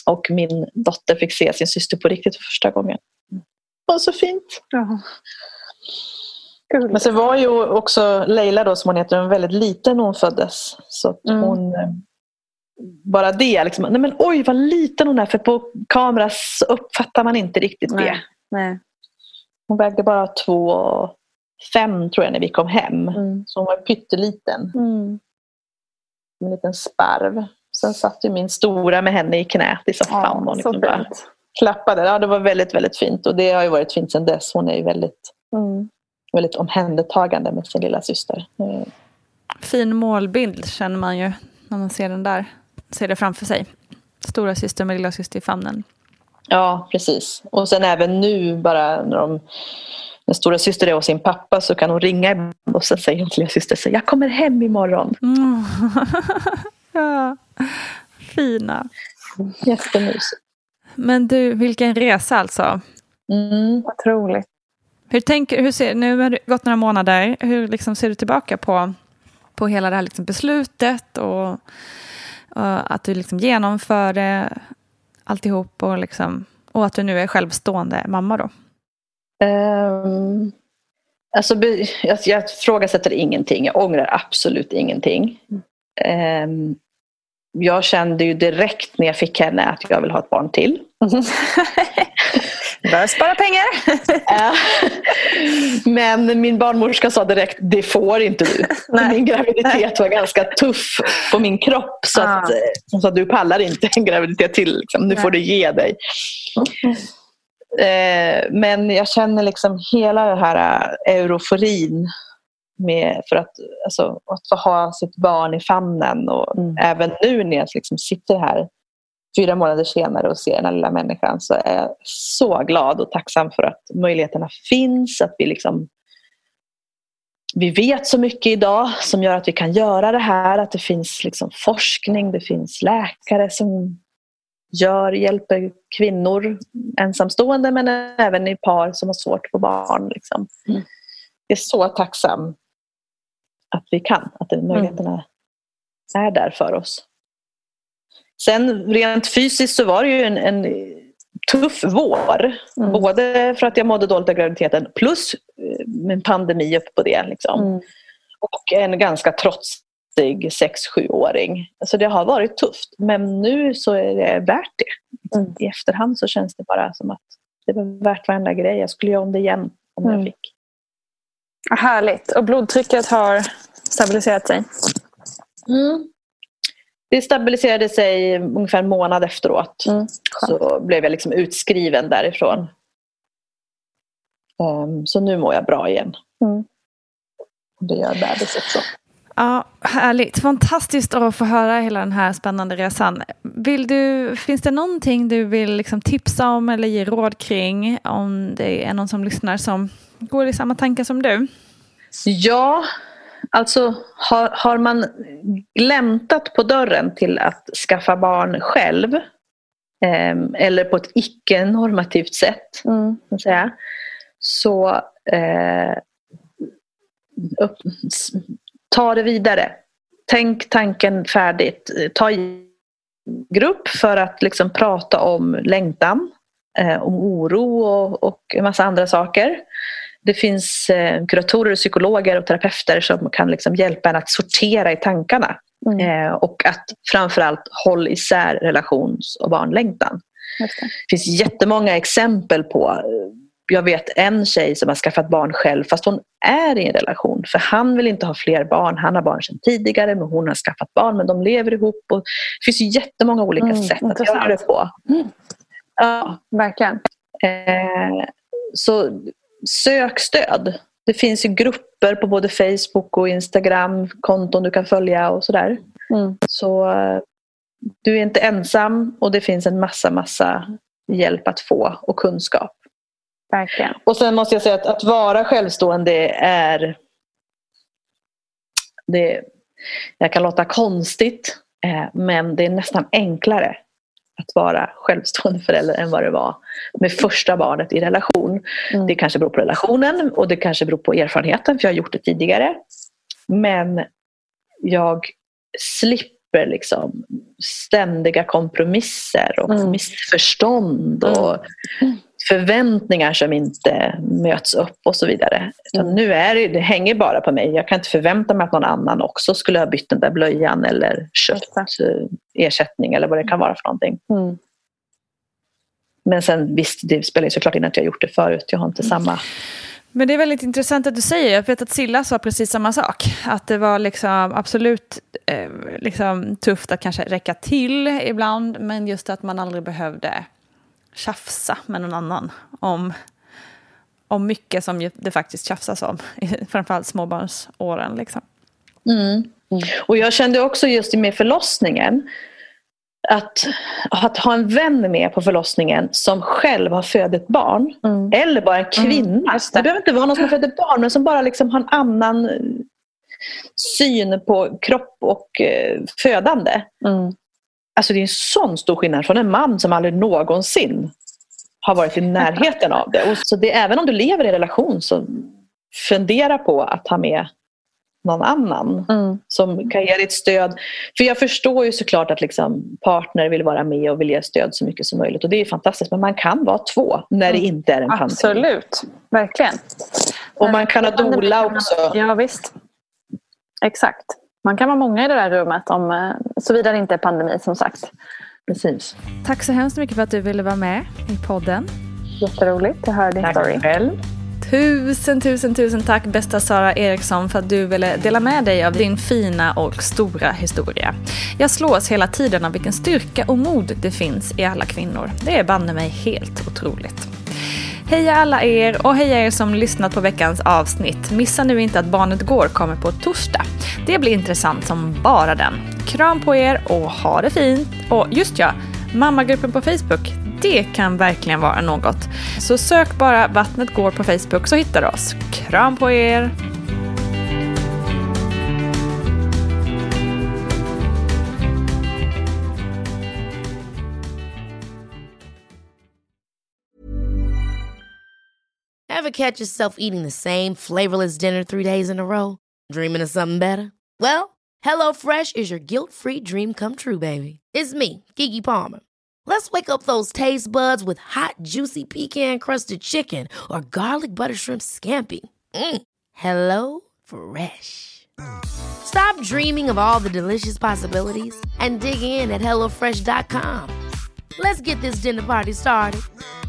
Och min dotter fick se sin syster på riktigt för första gången. Det var så fint.
Ja.
Men så var ju också Leila då, som hon heter, en väldigt liten när hon föddes. Så att hon... Bara det liksom. Nej men oj vad liten hon är. För på kamera så uppfattar man inte riktigt det.
Nej.
Hon vägde bara 2,5 tror jag när vi kom hem. Så hon var pytteliten. En liten sparv. Sen satt ju min stora med henne i knät i soffan. Och liksom bara klappade. Ja, det var väldigt, väldigt fint. Och det har ju varit fint sedan dess. Hon är ju väldigt, väldigt omhändertagande med sin lilla syster.
Fin målbild känner man ju när man ser den där. Ser det framför sig. Stora syster med lilla syster i famnen.
Ja, precis. Och sen även nu bara när stora syster är hos sin pappa så kan hon ringa och så säger hon till lilla syster så jag kommer hem imorgon.
Ja, fina.
Jättemysigt.
Men du, vilken resa alltså.
Otroligt.
Nu har det gått några månader. Hur liksom ser du tillbaka på hela det här liksom beslutet och att du liksom genomförde alltihop och att du nu är självstående mamma då?
Alltså, jag ifrågasätter ingenting. Jag ångrar absolut ingenting. Jag kände ju direkt när jag fick henne att jag vill ha ett barn till.
Bör spara pengar.
Men min barnmorska sa direkt, det får inte du. Min graviditet var ganska tuff på min kropp. Så att hon sa, du pallar inte en graviditet till. Liksom. Nu får du ge dig. Men jag känner liksom hela den här euforin för att få ha sitt barn i famnen. Och även nu när jag liksom sitter här 4 månader senare och ser den här lilla människan så är jag så glad och tacksam för att möjligheterna finns. Att vi vet så mycket idag som gör att vi kan göra det här. Att det finns liksom forskning, det finns läkare som hjälper kvinnor ensamstående men även i par som har svårt att få barn. Liksom. Jag är så tacksam att vi kan, att möjligheterna är där för oss. Sen rent fysiskt så var det ju en tuff vår. Både för att jag mådde dåligt av graviditeten plus en pandemi upp på det. Liksom. Och en ganska trotsig 6-7-åring. Så det har varit tufft. Men nu så är det värt det. I efterhand så känns det bara som att det var värt varenda grej. Jag skulle göra om det igen om jag fick.
Härligt. Och blodtrycket har stabiliserat sig?
Det stabiliserade sig ungefär en månad efteråt. Så blev jag liksom utskriven därifrån. Så nu mår jag bra igen. Det gör bebis också.
Ja, härligt. Fantastiskt att få höra hela den här spännande resan. Finns det någonting du vill liksom tipsa om eller ge råd kring om det är någon som lyssnar som går i samma tankar som du?
Ja, alltså har man gläntat på dörren till att skaffa barn själv eller på ett icke-normativt sätt så ta det vidare. Tänk tanken färdigt. Ta grupp för att liksom prata om längtan, om oro och en massa andra saker. Det finns kuratorer, psykologer och terapeuter som kan liksom hjälpa en att sortera i tankarna. Och att framförallt hålla isär relations- och barnlängtan. Det finns jättemånga exempel på. Jag vet en tjej som har skaffat barn själv fast hon är i en relation. För han vill inte ha fler barn. Han har barn sedan tidigare men hon har skaffat barn. Men de lever ihop. Och det finns ju jättemånga olika sätt att göra det på. Ja,
verkligen.
Så sök stöd. Det finns ju grupper på både Facebook och Instagram. Konton du kan följa och sådär. Så du är inte ensam. Och det finns en massa hjälp att få och kunskap.
Verkligen.
Och sen måste jag säga att vara självstående är jag kan låta konstigt men det är nästan enklare att vara självstående förälder än vad det var med första barnet i relation. Det kanske beror på relationen och det kanske beror på erfarenheten för jag har gjort det tidigare. Men jag slipper liksom ständiga kompromisser och missförstånd och förväntningar som inte möts upp och så vidare. Nu det hänger bara på mig. Jag kan inte förvänta mig att någon annan också skulle ha bytt den där blöjan eller köpt ersättning eller vad det kan vara för någonting. Men sen visst, det spelar ju såklart in att jag gjort det förut. Jag har inte samma...
Men det är väldigt intressant att du säger. Jag vet att Silla sa precis samma sak. Att det var liksom absolut liksom tufft att kanske räcka till ibland. Men just att man aldrig behövde tjafsa med någon annan om mycket som det faktiskt tjafsas om. Framförallt småbarnsåren liksom.
Och jag kände också just med förlossningen att ha en vän med på förlossningen som själv har född ett barn eller bara en kvinna. Det behöver inte vara någon som har fött ett barn, men som bara liksom har en annan syn på kropp och födande. Alltså det är en sån stor skillnad från en man som aldrig någonsin har varit i närheten av det. Och så det, även om du lever i en relation, så fundera på att ha med någon annan som kan ge ditt stöd. För jag förstår ju såklart att liksom partner vill vara med och vill ge stöd så mycket som möjligt. Och det är fantastiskt. Men man kan vara 2 när det inte är en pandemi.
Absolut, verkligen.
Och man kan ha doula också.
Ja visst. Exakt. Man kan vara många i det där rummet såvida det inte är pandemi som sagt.
Precis.
Tack så hemskt mycket för att du ville vara med i podden.
Jätteroligt att höra din story.
Själv.
Tusen tack bästa Sara Eriksson för att du ville dela med dig av din fina och stora historia. Jag slås hela tiden av vilken styrka och mod det finns i alla kvinnor. Det är banne mig helt otroligt. Heja alla er och heja er som lyssnat på veckans avsnitt. Missa nu inte att Barnet Går kommer på torsdag. Det blir intressant som bara den. Kram på er och ha det fint. Och just ja, mammagruppen på Facebook, det kan verkligen vara något. Så sök bara Vattnet Går på Facebook så hittar du oss. Kram på er!
Ever catch yourself eating the same flavorless dinner 3 days in a row? Dreaming of something better? Well, HelloFresh is your guilt-free dream come true, baby. It's me, Keke Palmer. Let's wake up those taste buds with hot, juicy pecan-crusted chicken or garlic butter shrimp scampi. Hello Fresh. Stop dreaming of all the delicious possibilities and dig in at HelloFresh.com. Let's get this dinner party started.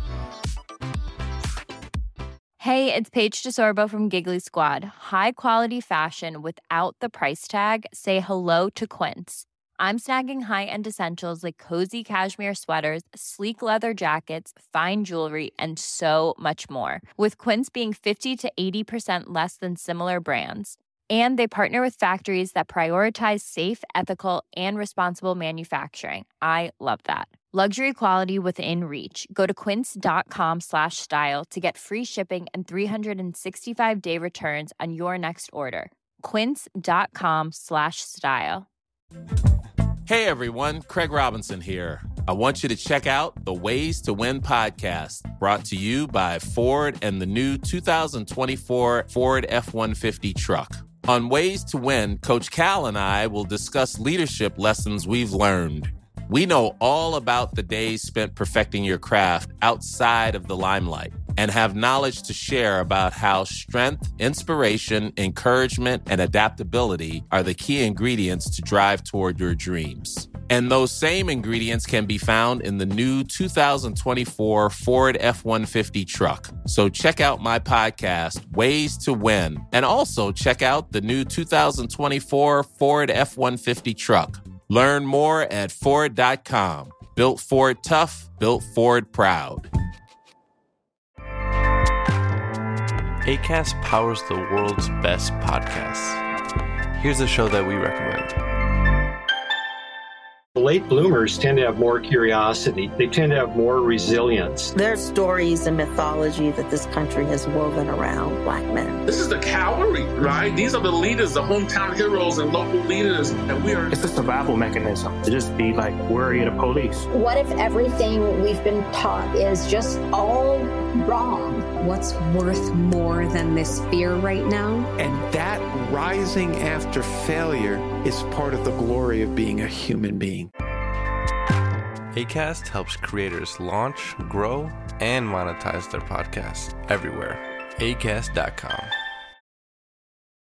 Hey, it's Paige DeSorbo from Giggly Squad. High quality fashion without the price tag. Say hello to Quince. I'm snagging high-end essentials like cozy cashmere sweaters, sleek leather jackets, fine jewelry, and so much more. With Quince being 50 to 80% less than similar brands. And they partner with factories that prioritize safe, ethical, and responsible manufacturing. I love that. Luxury quality within reach. Go to quince.com/style to get free shipping and 365-day returns on your next order. Quince.com/style.
Hey everyone, Craig Robinson here. I want you to check out the Ways to Win podcast, brought to you by Ford and the new 2024 Ford F-150 truck. On Ways to Win, Coach Cal and I will discuss leadership lessons we've learned. We know all about the days spent perfecting your craft outside of the limelight and have knowledge to share about how strength, inspiration, encouragement, and adaptability are the key ingredients to drive toward your dreams. And those same ingredients can be found in the new 2024 Ford F-150 truck. So check out my podcast, Ways to Win, and also check out the new 2024 Ford F-150 truck. Learn more at Ford.com. Built Ford tough, built Ford proud.
Acast powers the world's best podcasts. Here's a show that we recommend.
Late bloomers tend to have more curiosity. They tend to have more resilience.
There are stories and mythology that this country has woven around Black men.
This is the cavalry, right? These are the leaders, the hometown heroes and local leaders. And we are...
It's a survival mechanism to just be like worried of police.
What if everything we've been taught is just all wrong?
What's worth more than this fear right now?
And that rising after failure is part of the glory of being a human being.
Acast helps creators launch, grow, and monetize their podcasts everywhere. Acast.com.